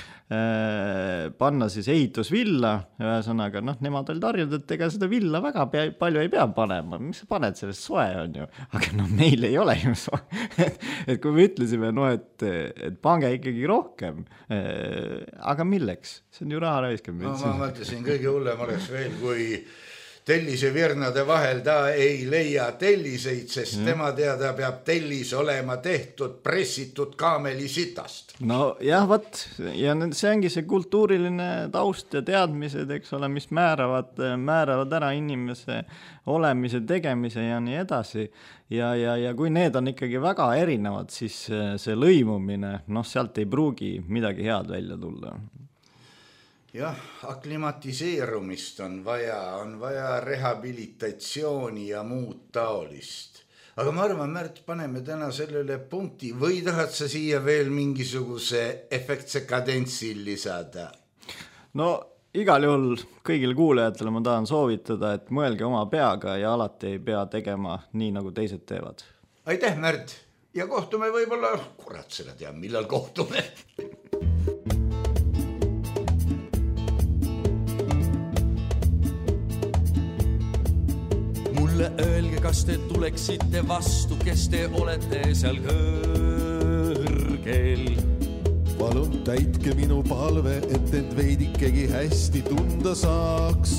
panna siis ehitusvilla, ühesõnaga, noh, nemad olid harjunud, et ega seda villa väga pea, palju ei pea panema, mis sa paned, sellest soe on ju, aga noh, meil ei ole ju soe, et, et kui me ütlesime, no, et, et pange ikkagi rohkem, aga milleks? See on ju raha raiskem. No, ma mõtlesin, kõige hullem oleks veel, kui tellise virnade vahel ta ei leia telliseid, sest mm. tema teada peab tellis olema tehtud pressitud kaameli sitast. No jah, võt, ja see ongi see kultuuriline taust ja teadmised, eks ole, mis määravad, määravad ära inimese olemise, tegemise ja nii edasi. Ja, ja, ja kui need on ikkagi väga erinevad, siis see lõimumine, noh, sealt ei pruugi midagi head välja tulla. Jah, aklimatiseerumist on vaja, on vaja rehabilitatsiooni ja muud taolist. Aga ma arvan, Märt, paneme täna sellele punkti või tahad sa siia veel mingisuguse efektse kadentsi lisada? No igal juhul kõigil kuulajatele ma tahan soovitada, et mõelge oma peaga ja alati ei pea tegema nii, nagu teised teevad. Aitäh, Märt! Ja kohtume võib-olla, kurat seda tean, millal kohtume. Öelge, kas te tuleksite vastu, kes te olete seal kõrgel. Palun täitke minu palve, et end veidikegi hästi tunda saaks.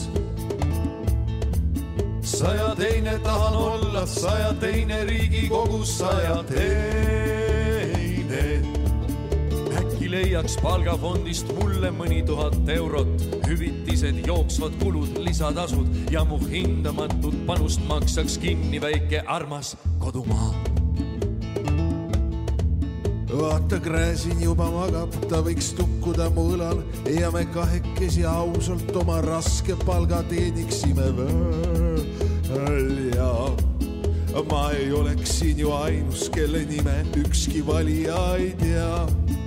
Saja teine tahan olla, saja teine Riigikogus, saja teine. Äkki leiaks palgafondist mulle mõni tuhat eurot, hüvitised, jooksvad kulud, lisatasud ja mu hindamatut panust maksaks kinni väike armas kodumaa. Vaata, Gräsin juba magab, ta võiks tukkuda mu õlal ja me kahekesi ausalt oma raske palga teeniksime välja. Ma ei oleks siin ju ainus, kelle nime ükski valija ei tea.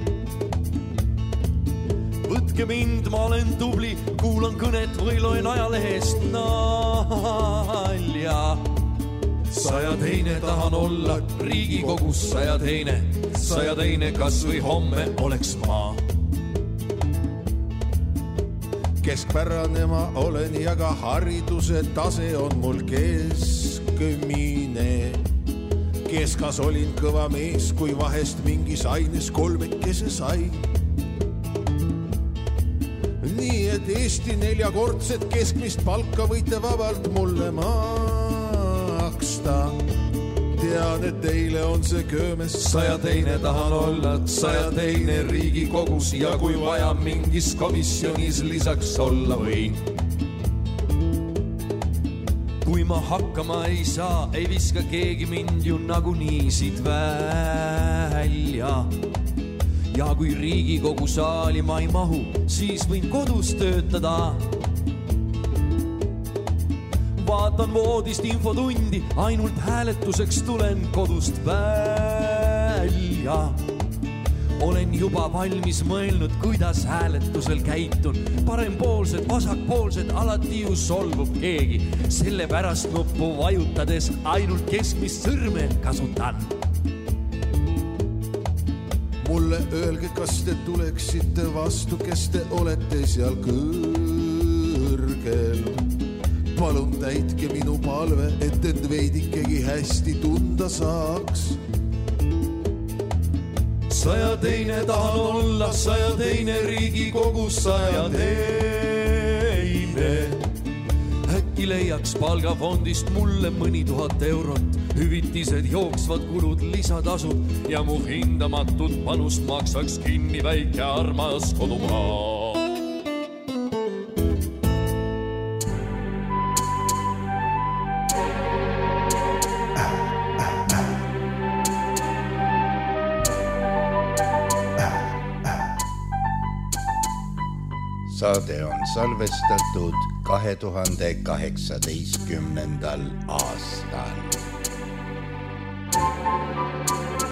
Võtke mind, ma olen tubli, kuulan kõnet või loen ajalehest nalja. Saja teine tahan olla Riigikogus, saja teine, saja teine kas või homme oleks ma. Keskpärane ma olen ja ka hariduse tase on mul keskmine. Keskas olin kõva mees, kui vahest mingis aines kolmekese sai. Nii et Eesti neljakordset keskmist palka võite vabalt mulle maksta. Te tean, et teile on see köömes. saja teine tahan olla, saja teine Riigikogus ja kui vaja mingis komisjonis lisaks olla võin. kui ma hakkama ei saa, ei viska keegi mind ju nagunii siit välja. Ja kui Riigikogu saali ma ei mahu, siis võin kodus töötada. Vaatan voodist infotundi, ainult hääletuseks tulen kodust välja. Olen juba valmis mõelnud, kuidas hääletusel käitun. Parempoolsed, vasakpoolsed, alati ju solvub keegi. Selle pärast nuppu vajutades ainult keskmist sõrme kasutan. Mulle öelge, kas te tuleksite vastu, kes te olete seal kõrgel. Palun täitke minu palve, et end veidikegi hästi tunda saaks. Saja teine tahan olla, saja teine Riigikogus, saja teine. Äkki leiaks palgafondist mulle mõni tuhat eurot, hüvitised, jooksvad kulud, lisatasud ja mu hindamatut panust maksaks kinni väike armas kodumaa. Saade on salvestatud kahe tuhande kaheksateistkümnendal aastal.